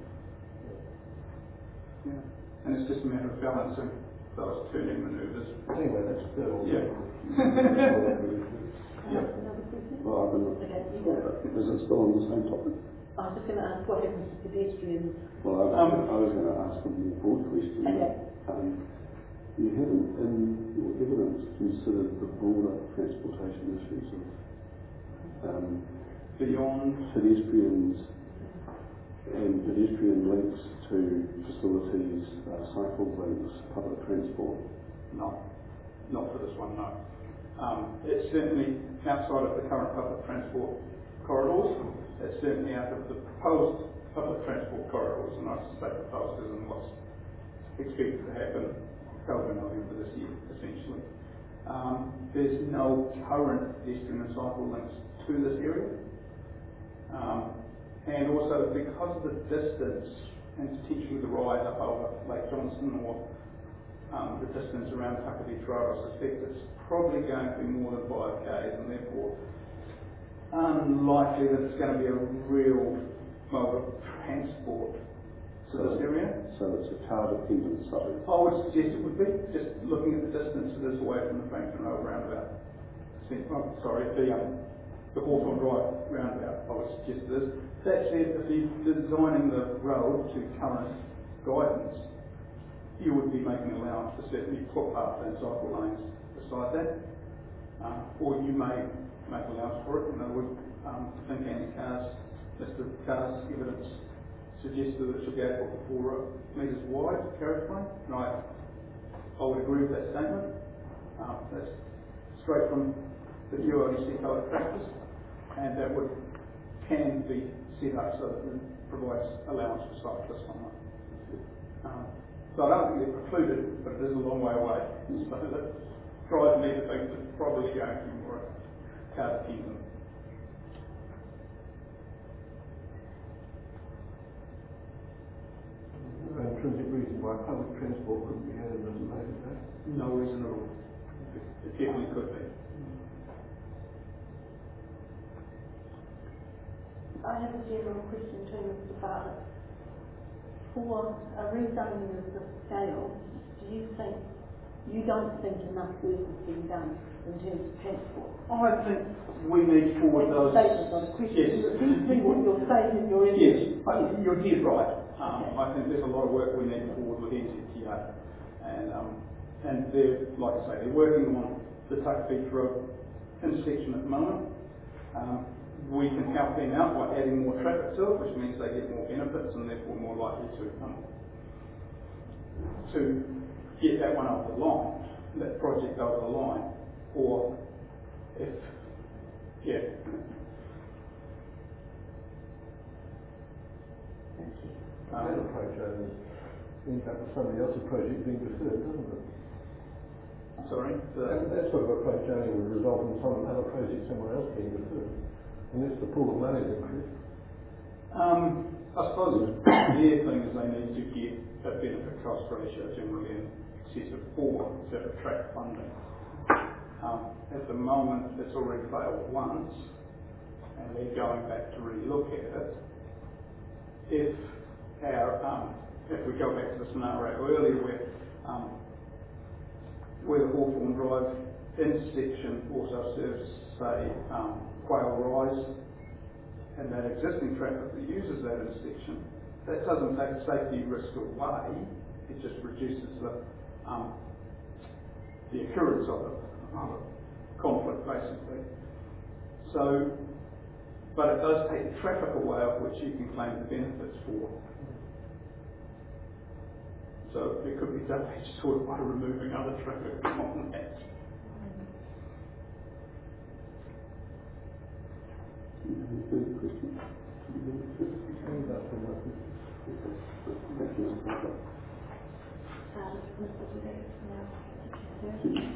Yeah, and it's just a matter of balancing those turning manoeuvres. Anyway, that's still. Yeah. Yeah. Another question? Well, I've been, Okay, you go. is it still on the same topic? I was just going to ask what happens to pedestrians. Well, I was, Um, I was going to ask a more broad question. Okay. Um, you haven't, in your evidence, considered the broader transportation issues of um, Beyond. pedestrians and pedestrian links to facilities, uh, cycle links, public transport. No, not for this one, no. Um, it's certainly outside of the current public transport corridors. It's certainly out of the proposed public transport corridors, and I say proposed as in what's expected to happen October, November this year, essentially. Um, there's no current pedestrian and cycle links to this area. Um, and also because of the distance and potentially the ride up over Lake Johnson or um, the distance around Takati Trail, I suspect it's probably going to be more than five Ks, and therefore unlikely that it's going to be a real mode of transport to So, this area. so it's a car dependent site. I would suggest it would be, just looking at the distance it is away from the Franklin Road roundabout. Oh, sorry, the, um, the Hawthorne Drive roundabout, I would suggest it is. That said, if you're designing the road to current guidance, you would be making allowance for certainly footpath and cycle lanes beside that. Um, or you may make allowance for it. You know, we um, think Andy Carr's list of cars evidence suggested that it should be eight foot to four metres wide carriageway, and I, I would agree with that statement. Um, that's straight from the new O D C code practice, and that would can be set up so that it provides allowance for cyclists on it. Um, so I don't think they're precluded, but it is a long way away. So that drives me to think that it's probably going to be more car dependent. No intrinsic reason why public transport couldn't be added as a later day. No reason at all. It definitely could be. I have a general question too, Mister Bartlett. For a rezoning of this scale, do you think, you don't think enough work is being done in terms of transport? I think we need forward those. Statement, not a question. Yes. You repeat things that you're saying in your Yes, interview. I- you're dead right. Um, Okay. I think there's a lot of work we need forward with N Z T A, and um, and they're, like I say, they're working on the Tuck Beach Road intersection at the moment. Um, we can help them out by adding more traffic to it, which means they get more benefits and therefore more likely to um, to get that one over the line, that project over the line, or if yeah. Thank you. Um, That approach has ends up with somebody else's project being deferred, doesn't it? Sorry. The, That, that sort of approach only would result in some other project somewhere else being deferred, unless the pool of money is increased. Um, I suppose their thing is they need to get a benefit cost ratio generally in excess of four to attract funding. Um, at the moment, it's already failed once, and they're going back to relook at it. If our, um, if we go back to the scenario earlier where um, where the Hawthorne Drive intersection also serves, say, um, Quail Rise, and that existing traffic that uses that intersection, that doesn't take the safety risk away, it just reduces the um, the occurrence of it, of a conflict basically. So, but it does take the traffic away of which you can claim the benefits for. So it could be double-edged sword by removing other traffic from that. Any further questions? Thank you, Mister Bartlett. Um, Mister Burdett, now, thank you, sir.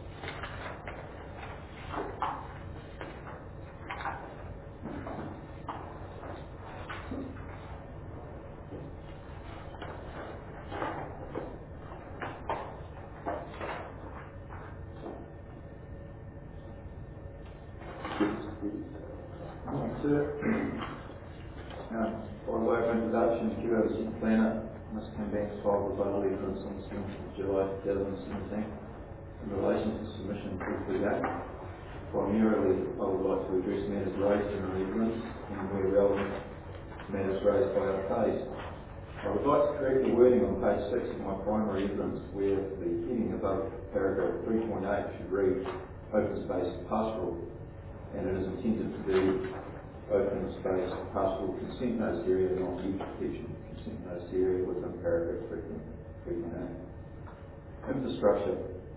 Sir, um, by way of introduction, Q O C planner, Mister Cambanks filed a vital evidence on the seventh of July two thousand seventeen in relation to submission two thirty-eight. Primarily, I would like to address matters raised in the evidence and where relevant, matters raised by other parties. I would like to correct the wording on page six of my primary evidence where the heading above paragraph three point eight should read open space pastoral, and it is intended to be open space pastoral consent notice area, not youth protection consent notice area within paragraph three point eight. Infrastructure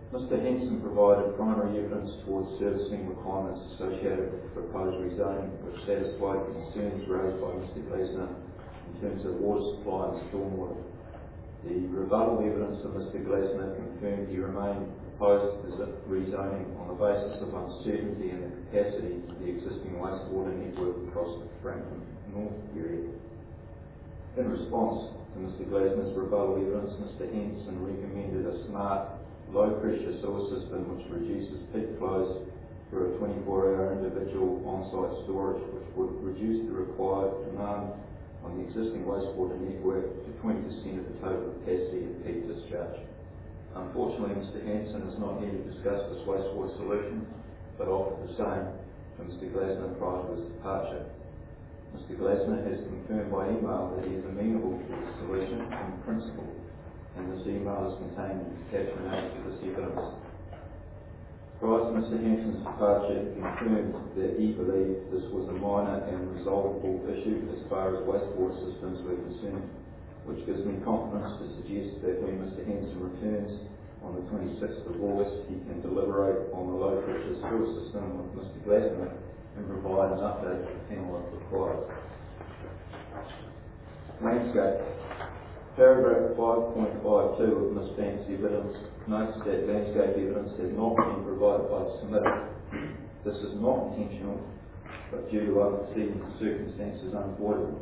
Mister Henson provided primary evidence towards servicing requirements associated with proposed rezoning, which satisfied concerns raised by Mister Glesner in terms of water supply and stormwater. The rebuttal evidence of Mister Glesner confirmed he remained opposed to rezoning on the basis of uncertainty in the capacity of the existing wastewater network across the Franklin North area. In response to Mister Glesner's rebuttal evidence, Mister Henson recommended a smart, low-pressure sewer system which reduces peak flows through a twenty-four hour individual on-site storage, which would reduce the required demand on the existing wastewater network to twenty percent of the total capacity of peak discharge. Unfortunately, Mister Henson is not here to discuss this wastewater solution, but offered the same to Mister Glesner prior to his departure. Mister Glesner has confirmed by email that he is amenable to the solution in principle, and this email is contained in attachment eight to this evidence. Prior to Mister Henson's departure, he confirmed that he believed this was a minor and resolvable issue as far as wastewater systems were concerned, which gives me confidence to suggest that when Mister Henson returns on the twenty-sixth of August, he can deliberate on the low-pressure sewer system with Mister Glesner and provide an update to the panel if required. Landscape. Paragraph five point five two of Miz Banks' evidence notes that landscape evidence has not been provided by the submitter. This is not intentional, but due to unforeseen circumstances unavoidable.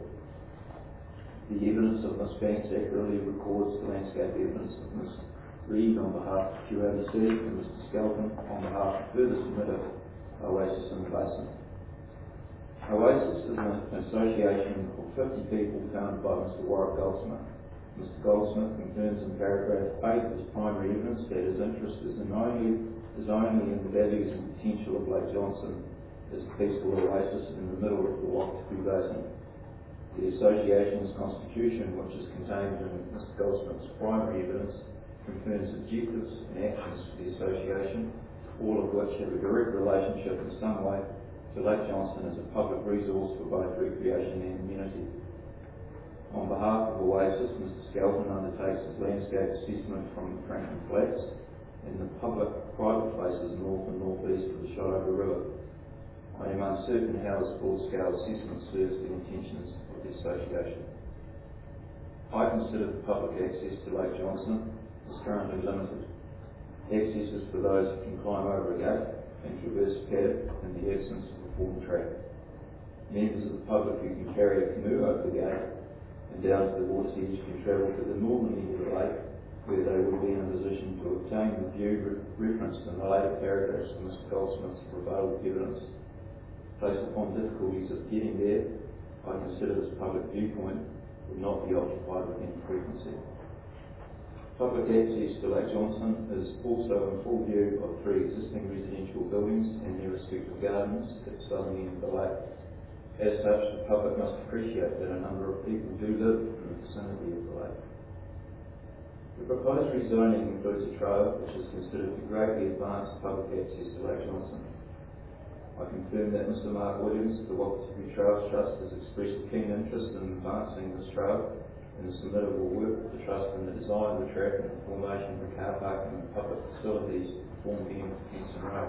The evidence of Miz Banks accurately records the landscape evidence of Miz Reid on behalf of Q A B C and Mister Skelton on behalf of further submitter, Oasis in the Basin. Oasis is an association of fifty people founded by Mister Warwick Goldsmith. Mister Goldsmith confirms in paragraph eight of his primary evidence that his interest is in only, is only in the values and potential of Lake Johnson as a peaceful oasis in the middle of the Wakatipu Basin. The association's constitution, which is contained in Mister Goldsmith's primary evidence, confirms objectives and actions for the association, all of which have a direct relationship in some way to Lake Johnson as a public resource for both recreation and amenity. On behalf of Oasis, Mister Skelton undertakes his landscape assessment from the Franklin Flats and the public private places north and northeast of the Shotova River. I am uncertain how this full-scale assessment serves the intentions of the association. I consider the public access to Lake Johnson is currently limited. Access is for those who can climb over a gate and traverse a paddock in the absence of a formed track. Members of the public who can carry a canoe over the gate and down to the water's edge can travel to the northern end of the lake, where they will be in a position to obtain the view re- referenced in the later paragraphs of Mister Goldsmith's rebuttal evidence. Based upon difficulties of getting there, I consider this public viewpoint would not be occupied with any frequency. Public access to Lake Johnson is also in full view of three existing residential buildings and their respective gardens at the southern end of the lake. As such, the public must appreciate that a number of people do live in the vicinity of the lake. The proposed rezoning includes a trail which is considered to greatly advance public access to Lake Johnson. I confirm that Mister Mark Williams of the Wakatipu Trails Trust has expressed a keen interest in advancing this trail, and the submitter will work with the Trust in the design of the track and the formation of the car parking and public facilities to form the end of Henson Road.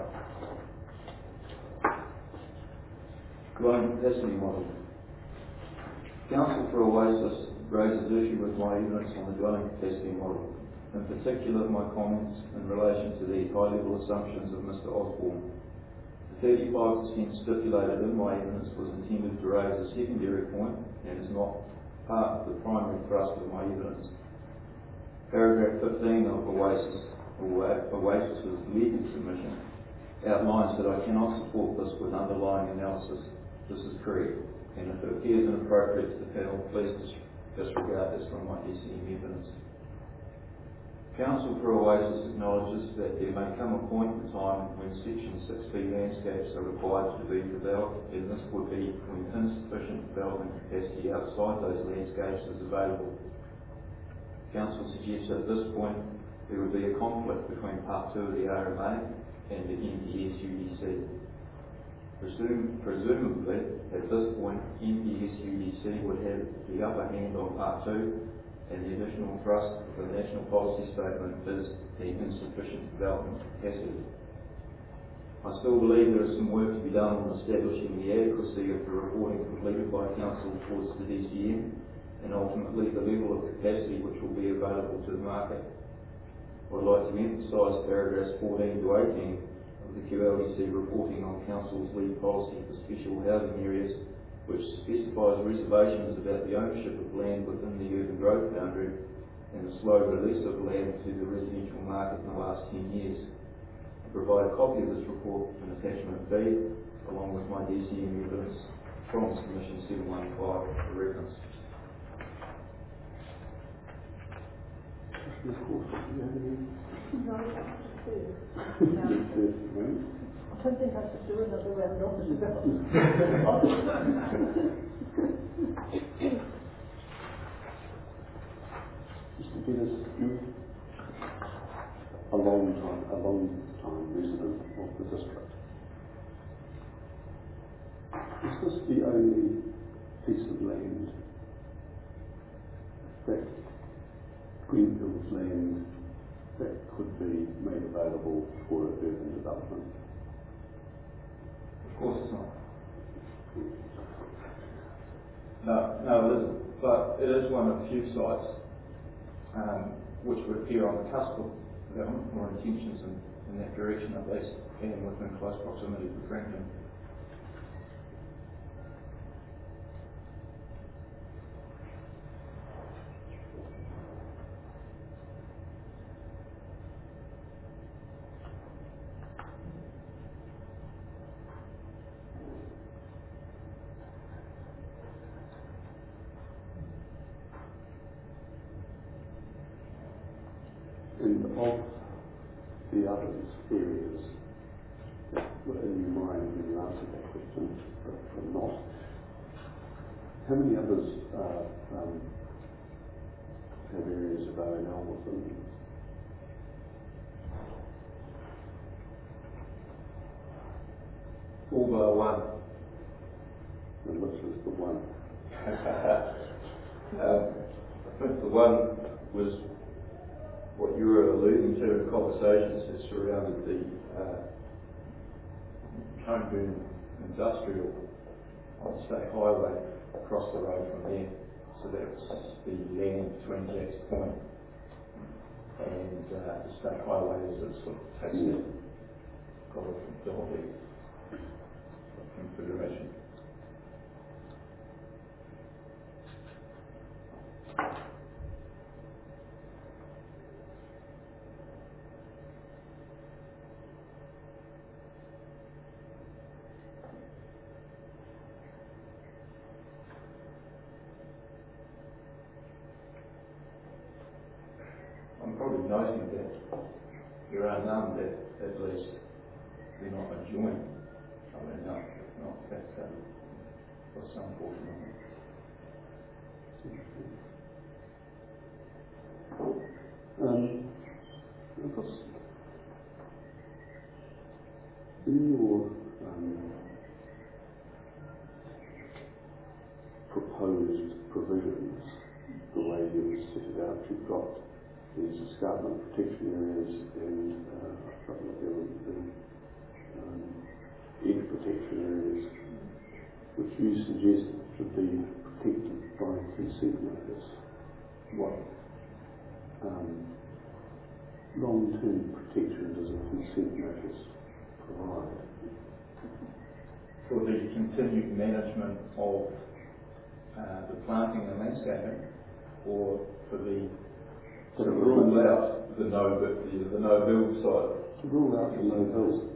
Dwelling capacity model. Council for Oasis raises issue with my evidence on the dwelling capacity model, in particular my comments in relation to the high-level assumptions of Mister Osborne. The thirty-five percent stipulated in my evidence was intended to raise a secondary point and is not part of the primary thrust of my evidence. Paragraph fifteen of Oasis, Oasis's legal submission outlines that I cannot support this with underlying analysis. This is correct, and if it appears inappropriate to the panel, please dis- disregard this from my E C M evidence. Council for Oasis acknowledges that there may come a point in time when Section six B landscapes are required to be developed, and this would be when insufficient development capacity outside those landscapes is available. Council suggests at this point there would be a conflict between Part two of the R M A and the N P S U D C. Presum- presumably, at this point, N P S U D C would have the upper hand on Part two, and the additional thrust of the national policy statement is the insufficient development capacity. I still believe there is some work to be done on establishing the adequacy of the reporting completed by Council towards the D C M, and ultimately the level of capacity which will be available to the market. I would like to emphasise paragraphs fourteen to eighteen of the Q L D C reporting on Council's lead policy for special housing areas, which specifies reservations about the ownership of land within the urban growth boundary and the slow release of land to the residential market in the last ten years. I provide a copy of this report in attachment B, along with my D C M evidence from Submission seven one five for reference. Of course, do you have any? No, that's good. Yes, I don't think I should do another round of it about Mister Peters, you a long time, a long time resident of the district. Is this the only piece of land that Greenfields land that could be made available for urban development? Of course it's not. No, no it isn't. But it is one of the few sites um, which would appear on the cusp of development or intentions in, in that direction at least, and within close proximity to Franklin. And of the others areas that were in your mind when you answered that question, but, but not, how many others uh, um, have areas of O N L within them? All bar one. And which is the one? um, I think the one was what you were alluding to in conversations that surrounded the uh, Homeburn Industrial on the State Highway across the road from there. So that was the land between Jack's Point and uh, the State Highway as it sort of takes Mm. that corridor from Philippi configuration. I'm probably noting that there are none that at least do not adjoin. I mean, not, not that um, for some portion of it. Um, because in your um, proposed provisions, the way you've set it out, you've got these escarpment protection areas and uh, a couple of the, the um, edge protection areas, which you suggest should be protected by consent notice. What um, long-term protection does a consent notice provide? For the continued management of uh, the planting and landscaping, or for the to rule out the no the, the no build side. To rule out the no build.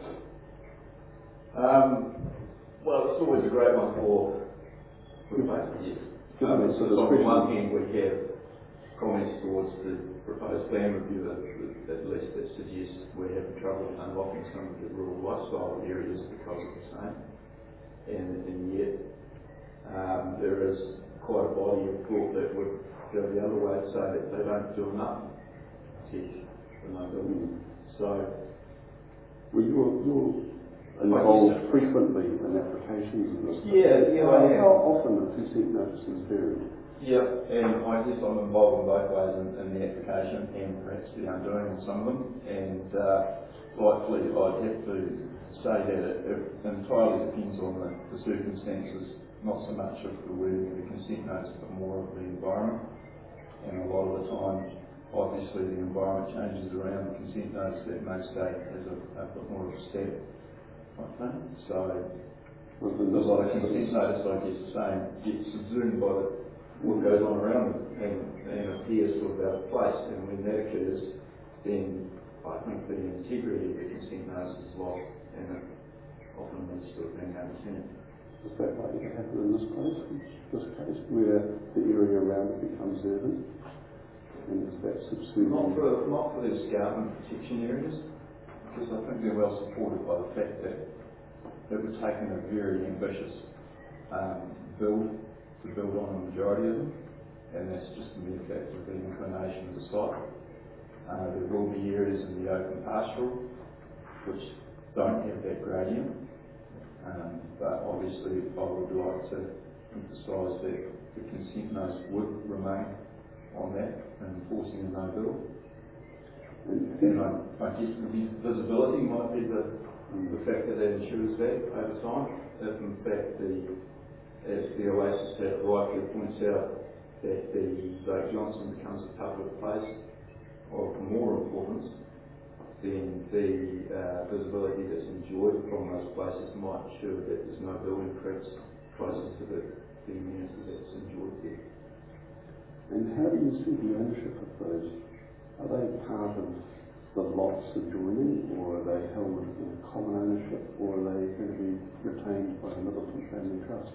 Um, well, it's always a great one for replacement, yes. Um, Given so the on the one special- hand we have comments towards the proposed plan review that, that at least that suggests we're having trouble unlocking some of the rural lifestyle areas because of the same. And, and yet um, there is quite a body of thought that would go the other way and say that they don't do enough to protect the no building. So Well, you're, you're involved frequently in applications in this. Yeah, yeah, How, I am. how often are consent notices varied? Yeah, and I guess I'm involved in both ways in, in the application and perhaps the undoing of some of them. And uh, likely I'd have to say that it, it entirely depends on the, the circumstances, not so much of the wording of the consent notice, but more of the environment. And a lot of the time, obviously the environment changes around the consent notice that may stay as a, a bit more of a step, I think. So Well, a lot of consent notice, I guess, the same, gets subsumed by the, what goes on around it and, and appears sort of out of place. And when that occurs, then I think the integrity of the consent notice is lost, and it often leads to it being overturned. Is that likely to happen in this case, this case, where the area around it becomes urban? And is that subsumed? Not for, not for the escarpment protection areas, because I think they're well supported by the fact that it would take in a very ambitious um, build to build on a majority of them, and that's just the mere fact of the inclination of the site. Uh, there will be areas in the open pastoral which don't have that gradient, um, but obviously I would like to emphasise that the consent notice would remain on that and enforcing a no build. And, and I, I guess the visibility might be the, the factor that ensures that over time. If in fact the, as the Oasis that rightly points out, that the Lake Johnson becomes a public place of more importance, then the uh, visibility that's enjoyed from those places might ensure that there's no building creeps closer to the, the amenity that's enjoyed there. And how do you see the ownership of those? Are they part of the lots adjoining, or are they held in a common ownership, or are they going to be retained by the Middleton Family Trust?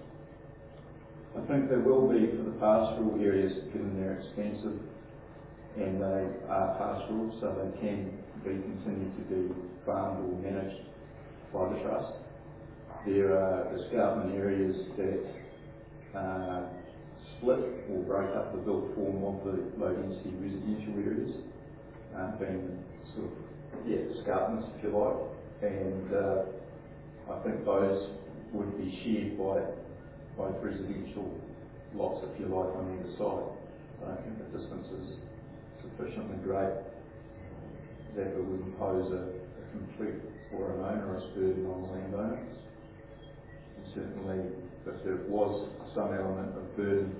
I think they will be for the pastoral areas, given they're expensive and they are pastoral, so they can be continued to be farmed or managed by the trust. There are escarpment areas that uh, split or break up the built form of the low density residential areas, uh, being sort of yeah, escarpments if you like, and uh, I think those would be shared by both residential lots if you like on either side. I don't think the distance is sufficiently great that it would impose a, a complete or an onerous burden on the landowner. And certainly if there was some element of burden,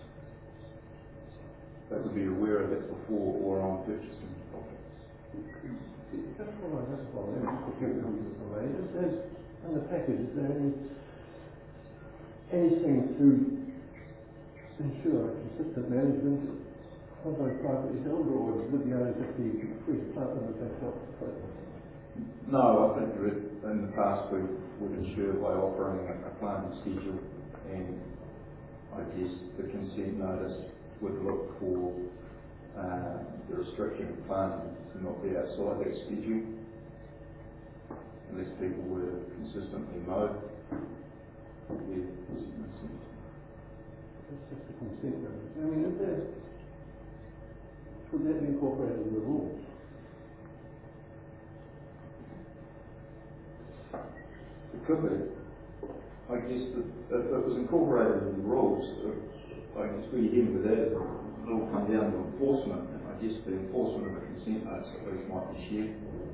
they would be aware of it before or on purchasing the property. Just what I just want to get on to the way. Is there, in the package, is there any anything to ensure consistent management of those privately held, or would the owners just be free to plant them if they felt the No, I think in the past we would ensure by offering a, a planting schedule, and I guess the consent notice would look for uh, the restriction of planting to not be outside that schedule unless people were consistently mowed. Yeah, It's just a consent notice. I mean, is there, should that be incorporated in the rules? it could be. I guess that if it was incorporated in the rules, uh, I guess where you're heading with that is it will come down to enforcement, and I guess the enforcement of the consent notice at least might be shared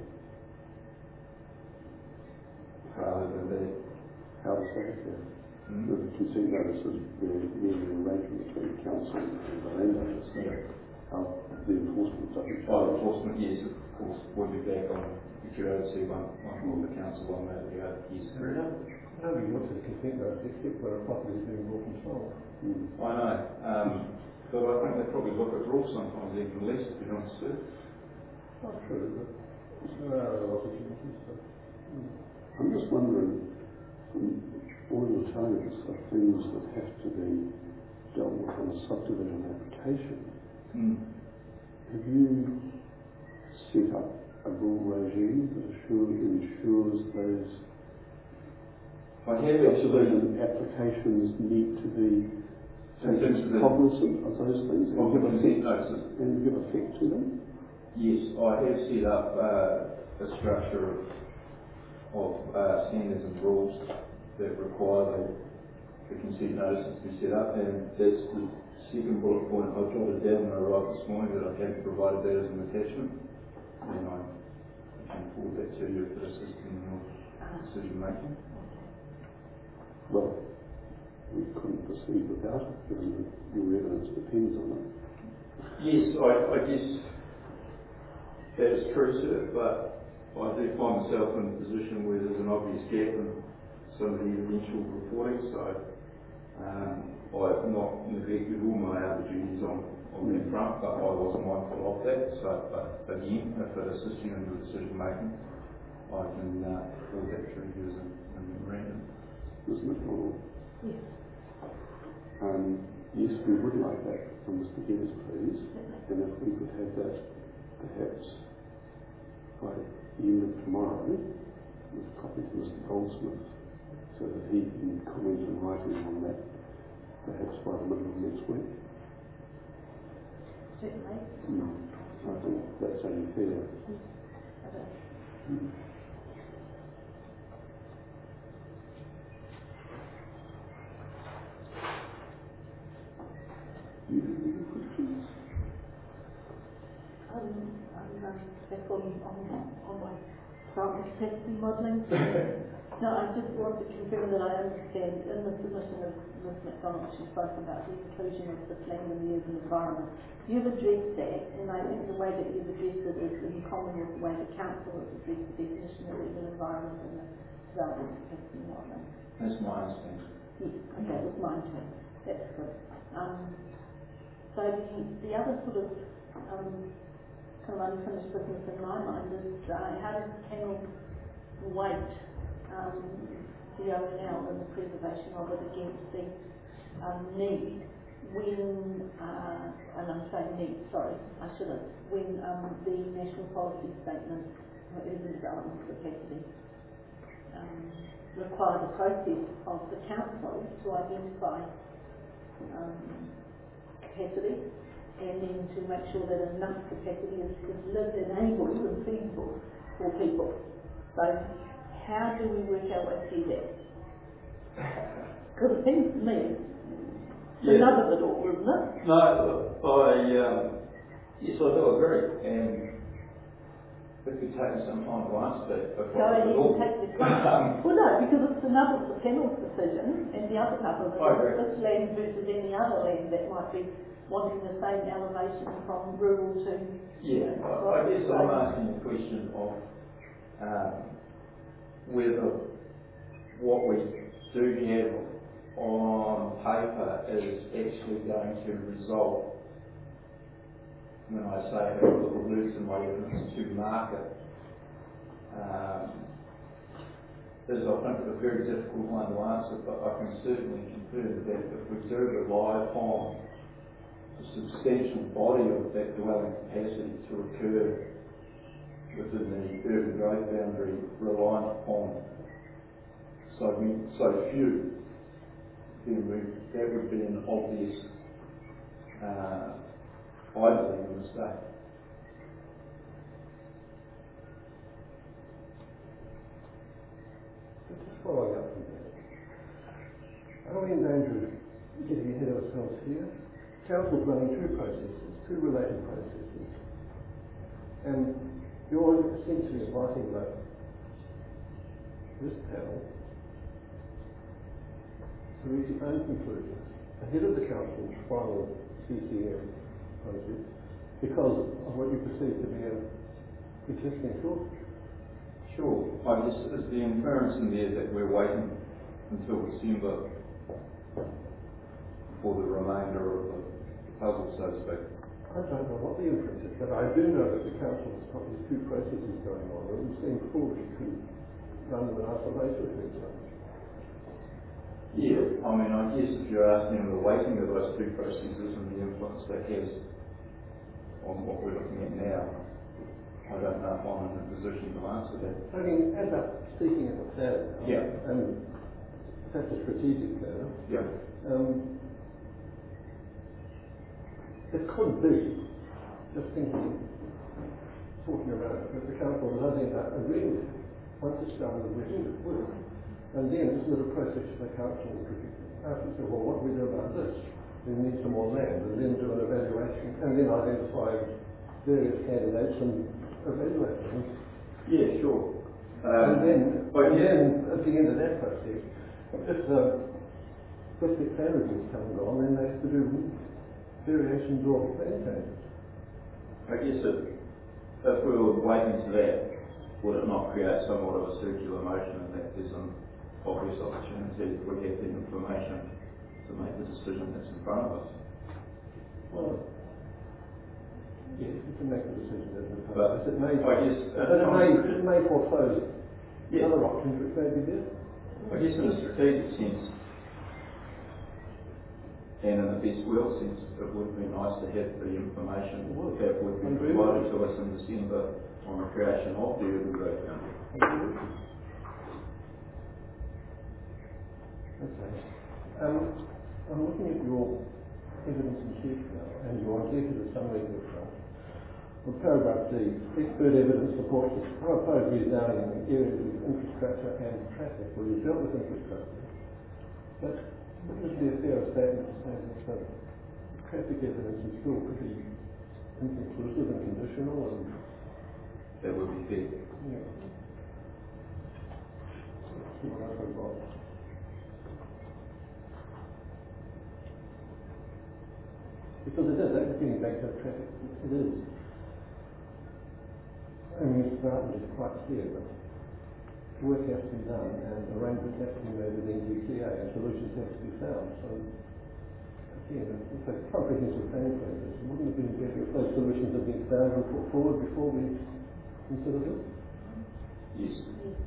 rather than the How does that occur? mm-hmm. The consent notice is really, really an arrangement between the council and the landowners. So Yeah. how the enforcement doesn't By change. enforcement, yes, of course, we'll be back on the Q O C one, one from the council on that, we have, yes, correct. Nobody looks at a consent notice except where a property is being brought control. Mm. I know, um, but I think they probably look at rules sometimes even less if you're not sued. Not true, but there are other opportunities. So. Mm. I'm just wondering, from all you're telling us are things that have to be dealt with in a subdivision application. Mm. Have you set up a rule regime that assure, ensures those I have actually, subdivision applications need to be in terms of the cognizant of those things and of give the consent effect, notices, and give effect to them? yes, I have set up uh, a structure of, of uh, standards and rules that require the, the consent notices to be set up, and that's the second bullet point I jotted down when I arrived this morning that I hadn't provided that as an attachment, and I can forward that to you if it assists in your decision making. Well, we couldn't proceed without it, given that your evidence depends on it. Yes, I, I guess that is true, sir, but I do find myself in a position where there's an obvious gap in some of the evidential reporting, so um, I've not neglected all my other duties on, on that front, but I was mindful of that. So, but again, if it assists you in your decision making, I can uh, forward that through you as a, a memorandum. Miz McDonald? Yes. Um, yes, we would like that from Mister Geddes, please, and if we could have that perhaps by the end of tomorrow with a copy to Mister Goldsmith so that he can comment in writing on that perhaps by the middle of next week. Certainly. Mm. I think that's only fair. Mm. Do you have any questions? Um, I'm um, back on, on, on my sample capacity modelling. No, I just want to confirm that I understand in the submission of Miz McDonald, she spoke about the inclusion of the land and the urban environment. You've addressed that, and I think the way that you've addressed it is in common with the way the council has addressed the definition of urban environment and the development capacity modelling. That's my understanding. Yes, okay, that was mine too. That's good. Um, so the, the other sort of um, kind of unfinished business in my mind is uh, how does Camel weight um, the O and L and the preservation of it against the um, need when, uh, and I'm saying need, sorry, I shouldn't, when um, the National Policy Statement for Urban Development Capacity um, require the process of the Council to identify um, capacity and then to make sure that enough capacity is, is lived, enabled and feasible for people. So how do we work our way through that? Because it seems to me it's Yeah. enough of it all, isn't it? No, I, um, yes, I do agree, and it could take me some time to answer that. If So I you all. can take this one. Well, no, because it's enough of the panel's decision, and the other part of it I is agree. this land versus any other land that might be wanting the same elevation from rural to... Yeah, I, I guess I'm asking the question of um, whether what we do have on paper is actually going to result, when I say I have to put the words in my evidence, to market, um, is I think a very difficult one to answer, but I can certainly confirm that if we do rely upon a substantial body of that dwelling capacity to occur within the urban growth boundary reliant upon so, we, so few, then we, that would be an obvious, uh, I believe, a mistake. But just following up from that, are we in danger of getting ahead of ourselves here? Council's running two processes, two related processes, and you're essentially advising that this panel to reach its own conclusions ahead of the Council's final C C M process because of what you perceive to be an existing shortage. Sure. I guess is the inference in there that we're waiting until December for the remainder of the puzzle, so to speak. I don't know what the inference is, but I do know that the Council has got these two processes going on. It would seem foolish to run them in isolation from each other. Yeah, I mean, I guess if you're asking the weighting of those two processes and the influence that has on what we're looking at now, I don't know if I'm in a position to answer that. I mean, as I'm speaking as a planner, Yeah. and that's a strategic planner, Yeah. um, it could be, just thinking, talking around it, that the Council does end up agreeing with it once it's done the rest of its work. And then it's not a process for the Council to ask and say, well, what do we do about this? we need some more land, and then do an evaluation, and then identify various candidates and evaluate them. Yeah, sure. and Um, then, but and yeah. then at the end of that process, if the if the plan review's come along, then they have to do variations or plan changes. I guess if, if we were waiting to that, would it not create somewhat of a circular motion in that there's an obvious opportunity if we have the information to make the decision that's in front of us? Well, yes, you can make the decision as a But it may, I guess, but it may, it may foreclose yeah, other options which may be there. I guess in a strategic sense, and in the best world sense, it would be nice to have the information that would be provided to us in December on the creation of the urban growth company. Okay. Um, I'm looking at your evidence and sheet now, and your executive summary of uh, on paragraph D, expert evidence supports the proposed rezoning in areas with infrastructure and traffic. Well, you've dealt with infrastructure, but would this be a fair statement to say that uh, traffic evidence is still pretty inconclusive and conditional and That would be fair. yeah. Let's see what else I've got. Because it is, that's getting back to traffic, it is. I mean, Mister Barton is quite clear that work has to be done and arrangements have to be made with N Z T A and solutions have to be found. So, again, it's a comprehensive planning process. Wouldn't it be better if those solutions had been found and put forward before we consider this? Yes.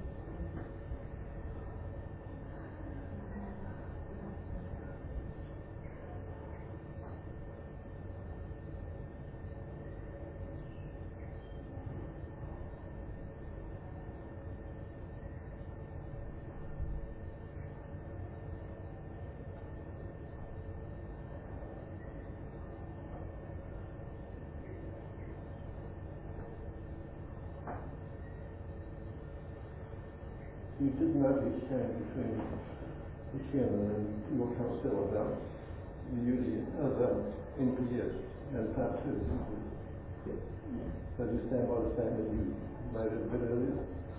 You did note the exchange between the chairman and your counsel about the U D, uh, the N P S and part two, didn't you? Yep. So do you stand by the statement you made a bit earlier?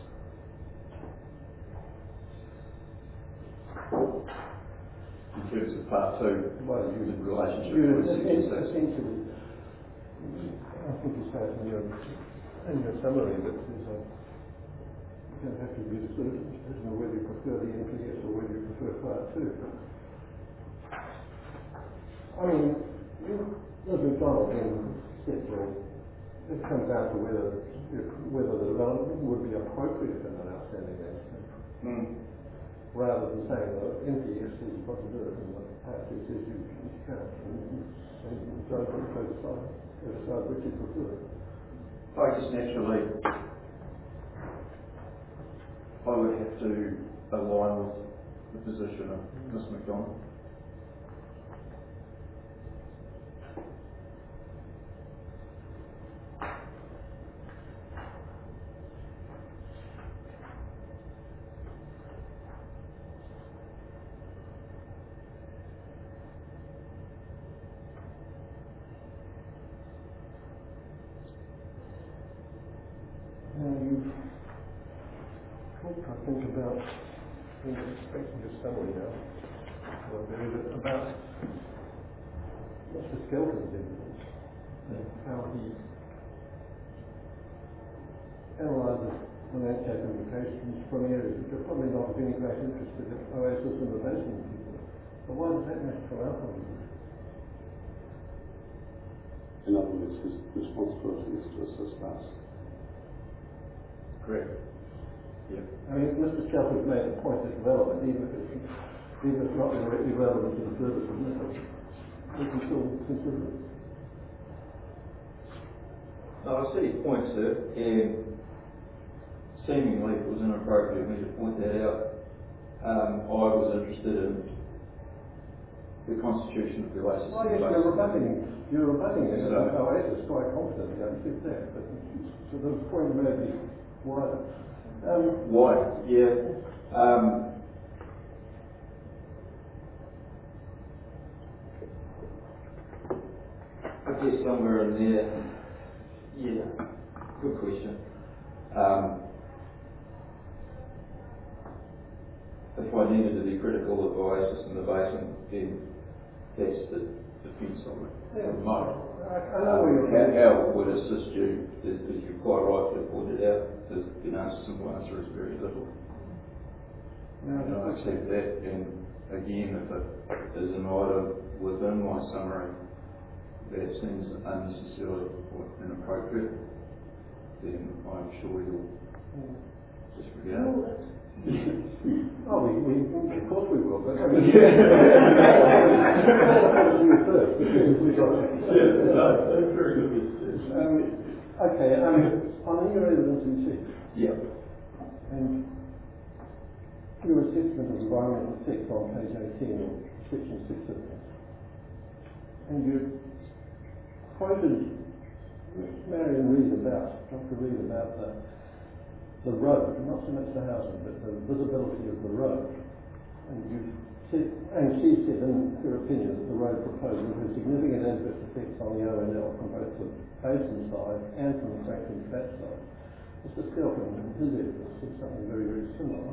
In terms of part two, Well, you, the relationship you with sixty-six. essentially, I think you say it in your, in your summary that there's a going to have to be a decision of whether you prefer the N P S or whether you prefer part two. I mean, you, as McDonald then said, well, it comes down to whether if, whether the development would be appropriate in an outstanding landscape, Mm. rather than saying the N P S says you've got to do it and the part two says you, you can't, and, and don't decide, decide which you prefer. I guess naturally, I would have to align with the position of Miz McDonald. Now you've talked, I think, about, in expecting your summary now, well, there is about Mister Skelton's evidence and how he analyses the landscape implications from areas which are probably not of any great interest to the Oasis and the Basin people. But why does that matter from our point of view? In other words, his responsibility is to assist us. Correct. Yep. I mean, Mister Skelton's made the point that development, even if it's, even if it's not directly relevant to the service of Nicholas, we can still consider it. No, I see your point, sir, and seemingly it was inappropriate of me to point that out. Um, I was interested in the constitution of the Oasis. Oh yes, you're rebutting, you're rebutting it. So- Oasis quite confidently, I accept that, but so the point may be wider. Um, Why? Yeah. Um, I guess somewhere in there, yeah, good question. Um, if I needed to be critical of Oasis in the basement, then that's the defence of it. Yeah. The moat. I, I know where you're How, going. how it would assist you, as, as you quite rightly pointed out, the, the answer, simple answer is very little. No, And I accept that, and again, if it is an item within my summary that seems unnecessarily or inappropriate, then I'm sure you'll disregard it. Rule it. Oh, we, we, of course we will, but I mean, Yeah. first, because we got Yeah, no, that's very good. Um, okay, um, on your residency six, Yeah. and your assessment of environmental effects on page eighteen, section six of that, and you quoted Marion Reid about, Doctor Reid about the, the road, not so much the housing, but the visibility of the road. And you said, and she said in her opinion that the road proposed would have significant adverse effects on the O N L from both the basin side and from the Franklin Flat side. Mister Skelton, in his evidence, said something very, very similar.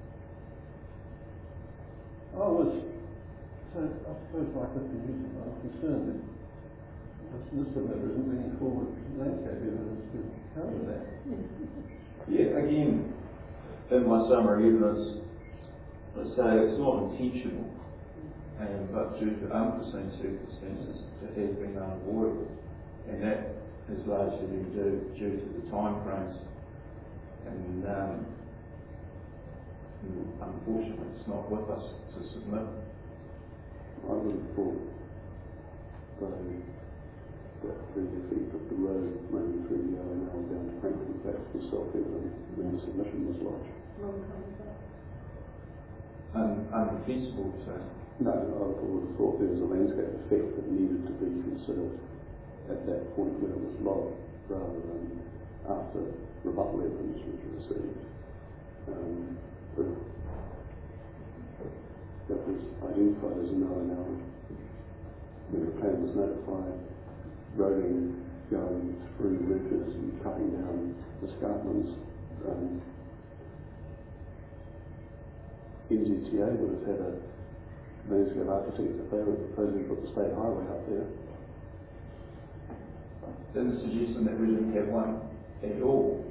I was, so I suppose like Mister Newton, I was concerned that this, this submitter isn't bringing forward landscape evidence to counter that. Yeah, again, in my summary evidence, I say it's not intentional, and but due to unforeseen circumstances, it has been unavoidable, and that is largely been due, due to the time frames, and um, unfortunately, it's not with us to submit. I would have thought though, that the effect of the road running through the O N L down to Franklin Flats was self-evident when the submission was lodged. Un- undefensible, so. No, I would have thought there was a landscape effect that needed to be considered at that point when it was lodged, rather than after rebuttal evidence was received. Um, but that was identified as an O N L when the plan was notified, roading going through ridges and cutting down escarpments. Um, N Z T A would have had a landscape architect if they were proposing to put the state highway up there. Then the suggestion that we didn't have one at all.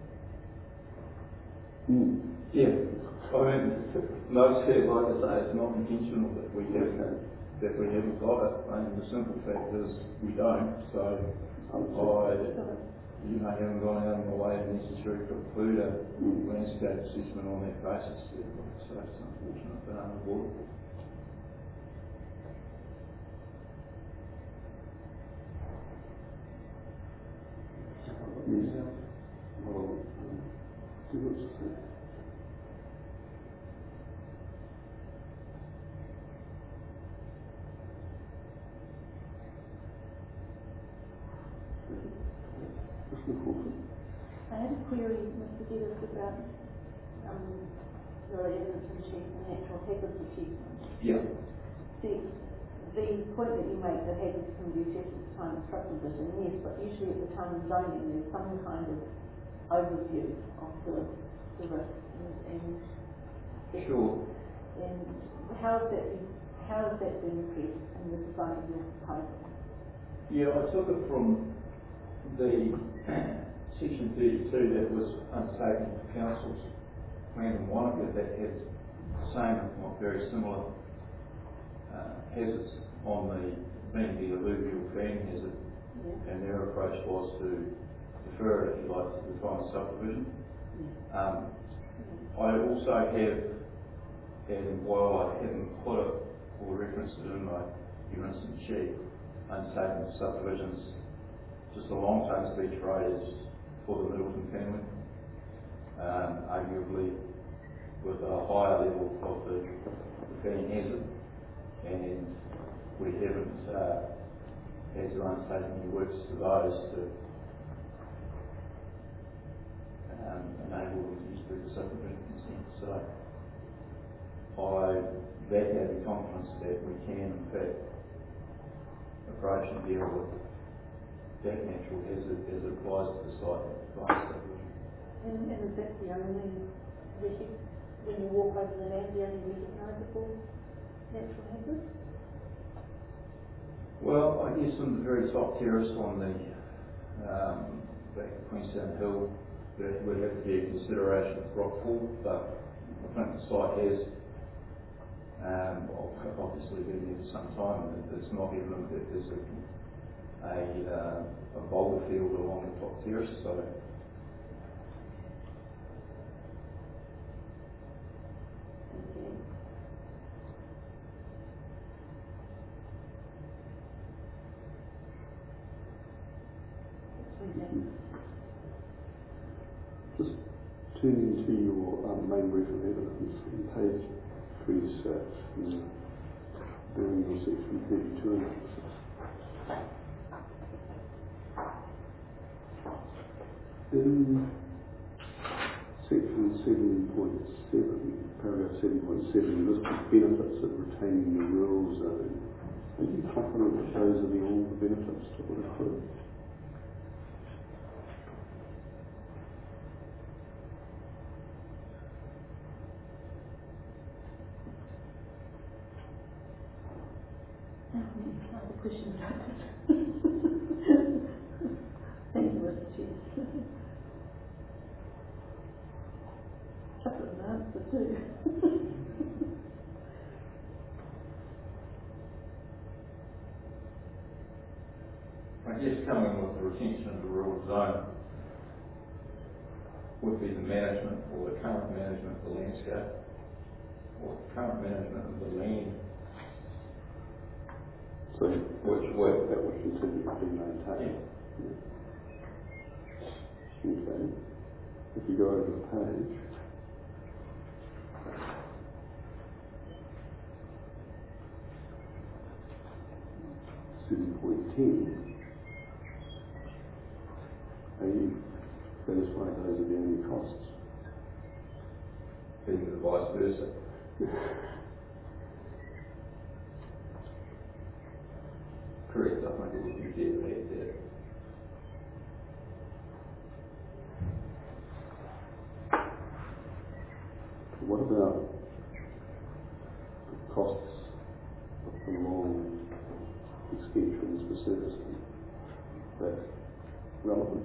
Mm. Yeah, I mean, most cases, like I say, it's not intentional that we haven't, that we haven't got it. I mean, the simple fact is we don't. So I, you know, haven't gone out of my way if necessary to include a Mm. landscape assessment on that basis. So it's unfortunate but unavoidable. Yes. Well, um, do what you say. Mister Crawford. I had a query, Mister Davis, about um, your evidence in chief and natural hazards assessment. Yeah. The, the point that you make that hazards can be assessed at the time of subdivision, yes, but usually at the time of zoning there's some kind of overview of the, the risk and, and Sure. and how is that been, how has that been addressed in the design of your proposal? Yeah, I took it from the section thirty-two that was undertaken for councils, plan in Wanaka, that had the same, if not very similar, uh, hazards on the, being the alluvial fan hazard, Yeah. and their approach was to defer it, if you like, to the time of subdivision. Yeah. Um, I also have, and while I haven't put it or referenced it in my evidence in chief, undertaken subdivisions just along Tames Beach Road is for the Middleton family, um, arguably with a higher level of the, the fan hazard, and we haven't uh, had to undertake any works to those to um, enable them to use through the subdivision consent. So I that have the confidence that we can in fact approach and deal with that natural hazard as it applies to the site advice subdivision. And, and is that the only, rec- when you walk over the land, the only recognisable natural hazard? Well, I guess on the very top terrace on the um, back of Queenstown Hill, that would have to be a consideration of rockfall, but I think the site has um, obviously been there for some time, and it's not evident that there's a, a, uh, a boulder field along the top terrace, so Just turning to your um, main brief of evidence on page twenty-six, and doing your section thirty-two analysis. In section seven point seven, paragraph seven point seven, list of benefits of retaining the rural zone. Are you confident that those are the all the benefits that would accrue? Other questions like that? Thank you, Mister Chair. Couple of answers too. I guess coming with the retention of the rural zone would be the management or the current management of the landscape or the current management of the land. So Which would that would continue to be maintained. Yeah. Okay. If you go over the page, seven point ten, are you satisfied those are the only costs? being the vice versa. Correct, I think it would be fair to add that. What about the costs of the long extensions for servicing? That's relevant.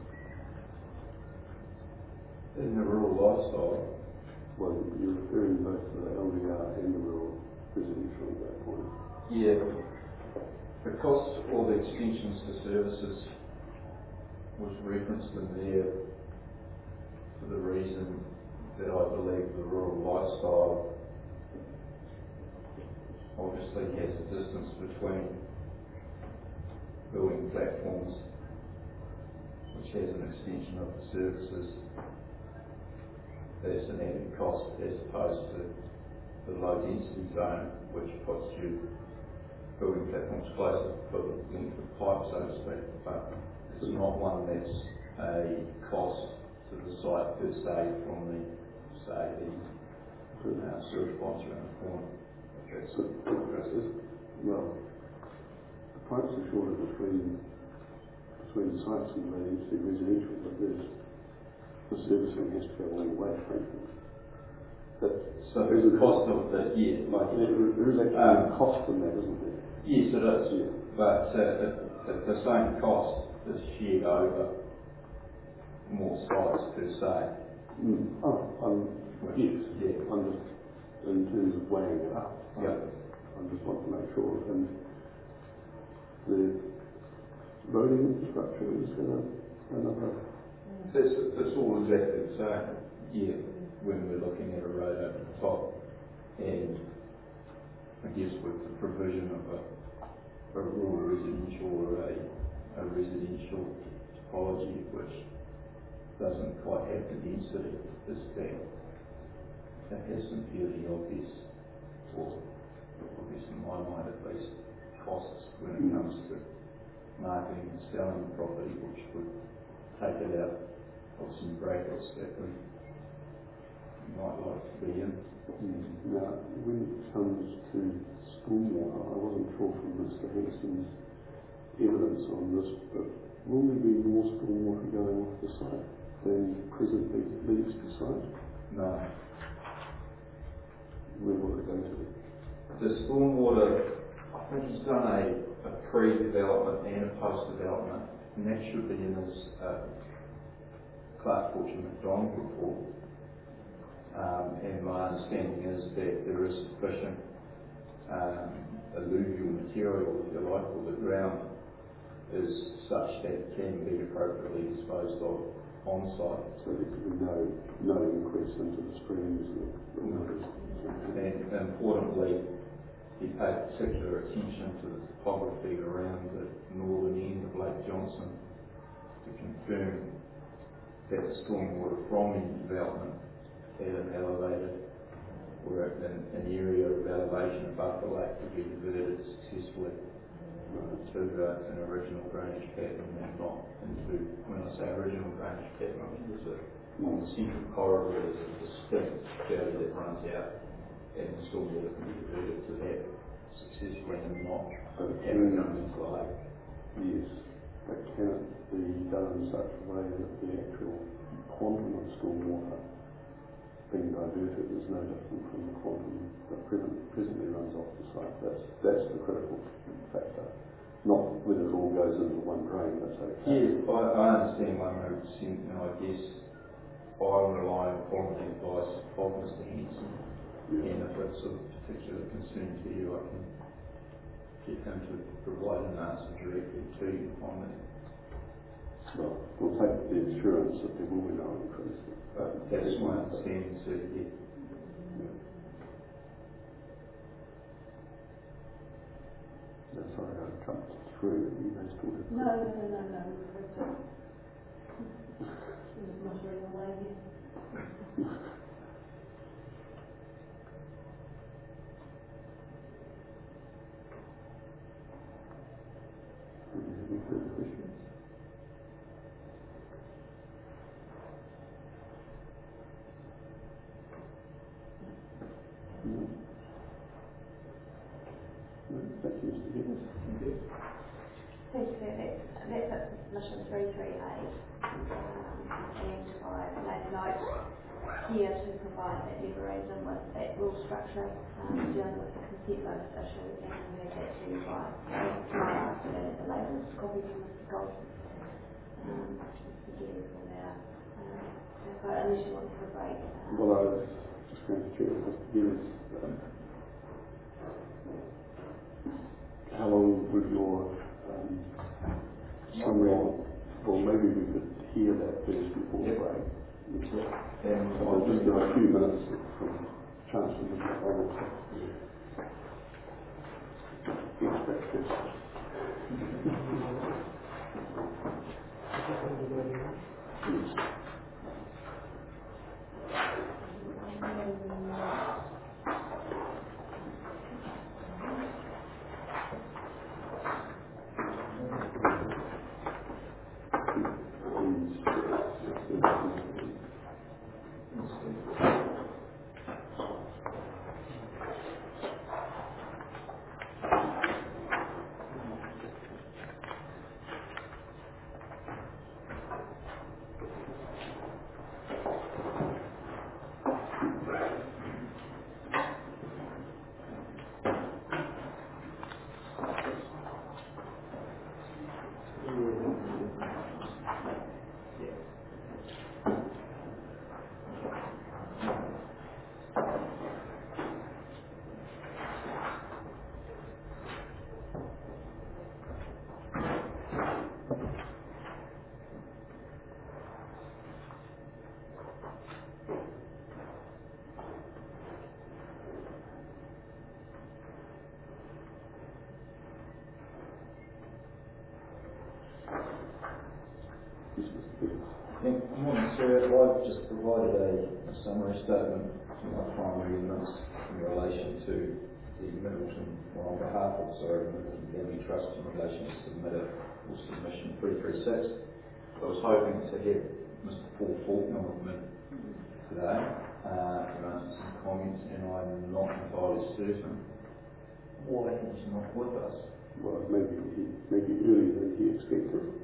In the rural lifestyle, Well, you're referring both to the L D R and the rural residential at that point. yeah, the cost for the extensions to services was referenced in there for the reason that I believe the rural lifestyle obviously has a distance between building platforms, which has an extension of the services. That's an added cost as opposed to the low density zone, which puts you building platforms closer for the length of pipe, so to speak, but it's not one that's a cost to the site per se from the, say, the uh, sewage pipes around the corner. Okay, So, so well, the pipes are shorter between between sites and low density residential, but there's the servicing has to go a long way, frankly. But so there's a cost of the, yeah, like, there, there is actually um, a cost in that, isn't there? yes it is, Yeah. but uh, the, the, the same cost is shared over more sites per se. Mm. Oh, um, Which, yes, yeah. I'm just, in terms of weighing it up, Yeah. I just want to make sure. And the roading infrastructure is uh, another. That's, that's all exactly the same, yeah, when we're looking at a road over the top, and I guess with the provision of a, a rural residential or a, a residential topology which doesn't quite have the density, is that it has some fairly obvious, or obvious in my mind at least, costs when it comes to marketing and selling the property, which would take it out of some brackets that we might like to be in. Mm. Now, when it comes to stormwater, I wasn't sure from Mister Hankson's evidence on this, but will there be more stormwater going off the site than presently leaves the site? No. Where will it go to? The stormwater, I think he's done a, a pre-development and a post-development, and that should be in his uh, Clark Fortune McDonald report. Um, and my understanding is that there is sufficient um, alluvial material, if you like, or the ground is such that it can be appropriately disposed of on site. So there could be no, no increase into the streams or the rivers. And importantly, he paid particular attention to the topography around the northern end of Lake Johnson to confirm that the stormwater from any development had an elevated or an, an area of elevation above the lake to be diverted successfully to uh, an original drainage pattern and not into, when I say original drainage pattern, I mean there's a, on the central corridor there's a distinct valley that runs out and the stormwater can be diverted to that successfully and not But have it come into the lake. Yes, but can it be done in such a way that the actual quantum of stormwater being diverted is no different from the quantum that present, presently runs off the site? That's, that's the critical factor. Not whether it all goes into one drain, that's okay. Yeah, I, I understand one hundred percent, and I guess I'm relying upon the advice of Mister Henson, yeah. And if it's of particular concern to you, I can get him to provide an answer directly to you on that. Well, we'll take the assurance that there will be no increase. But that's my understanding, so yeah. No, sorry, I jumped through. You guys talked about No, no, no, no, no. She was muttering away here. any further questions? No. No, thank you, Mister Gibbons. Thank you. Thank you, that's, that's up to submission three three eight. Um, and I made a note here to provide that memorandum with that rule structure um, dealing with the consent notice issue, and we have that to you by tomorrow afternoon at the latest. Copy from Mister Gold. Um, Mister Gibbons will now. Um, so unless you want to have a break. Um, Well, I was just going to check with Mister Gibbons. Um, how long would your um, summary, well, maybe we could hear that first before the break. And So I'll just give a few minutes from Chancellor Mister Gold to extract this. Yes. Good morning, sir. I've just provided a, a summary statement to my primary evidence in relation to the Middleton, or on behalf of, sorry, Middleton Family Trust in relation to submitted or submission three three six. I was hoping to have Mister Paul Faulkner with me today uh, to answer some comments, and I'm not entirely certain why he's not with us. Well, maybe he, maybe earlier than he expected.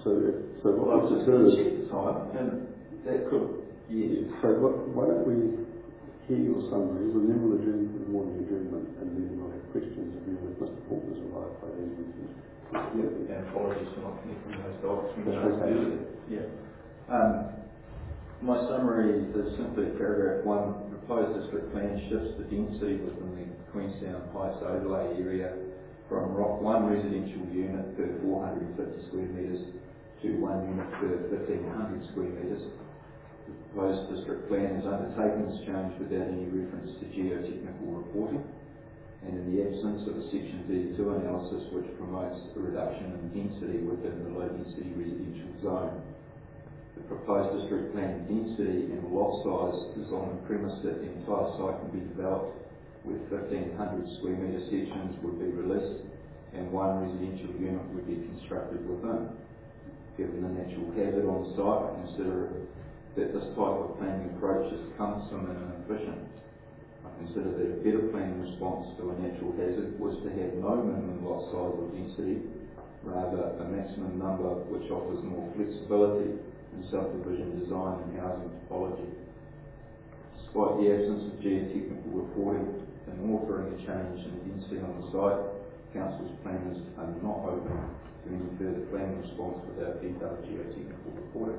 So, if, so what Well, I was we just should going do to is, check the time, and that could, yes. so what, why don't we hear your summaries, and then we'll adjourn to the morning adjournment, and then we'll have questions of you if Mister Faulkner's arrived by then. We can Yeah, and apologies for not connecting those dots. We That's know okay. earlier. Yeah. Um, my summary is simply paragraph one. Proposed district plan shifts the density within the Queenstown Heights overlay area from rock one residential unit per four hundred fifty square metres to one unit per fifteen hundred square metres. The proposed district plan has undertaken this change without any reference to geotechnical reporting, and in the absence of a Section thirty-two analysis which promotes a reduction in density within the low density residential zone. The proposed district plan density and lot size is on the premise that the entire site can be developed with fifteen hundred square metre sections would be released and one residential unit would be constructed within. Given the natural hazard on the site, I consider that this type of planning approach is cumbersome and inefficient. I consider that a better planning response to a natural hazard was to have no minimum lot size or density, rather a maximum number which offers more flexibility in subdivision design and housing topology. Despite the absence of geotechnical reporting and authoring a change in density on the site, Council's planners are not open to any further planning response without detailed geotechnical reporting.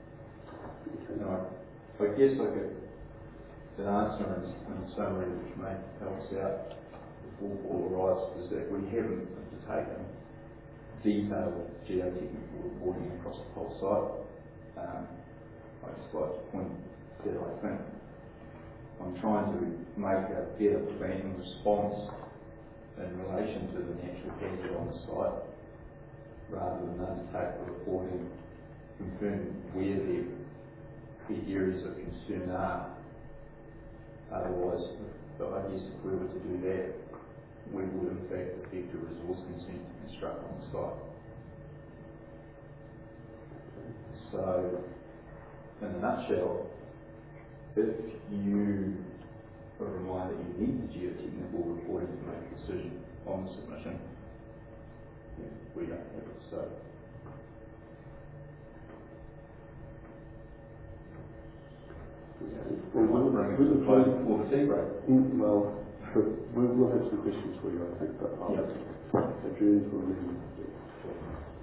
Now, I, I guess I could an answer in, in summary which may help us out before Paul arrives is that we haven't undertaken detailed geotechnical reporting across the whole site. Um, I'd just like to point that I think I'm trying to make a better planning response in relation to the natural hazard on the site rather than undertake the reporting, confirm where the, the areas of concern are. Otherwise, but I guess if we were to do that, we would in fact affect a resource consent to construct on the site. So, in a nutshell, if you are reminded that you need the geotechnical reporting to make a decision on the submission, yeah, we don't have it. So, okay. Well, we'll, bring it we'll, to a close before the tea break. Mm, well, but we'll, we'll have some questions for you, I think, but I'll Yep. adjourn for a minute.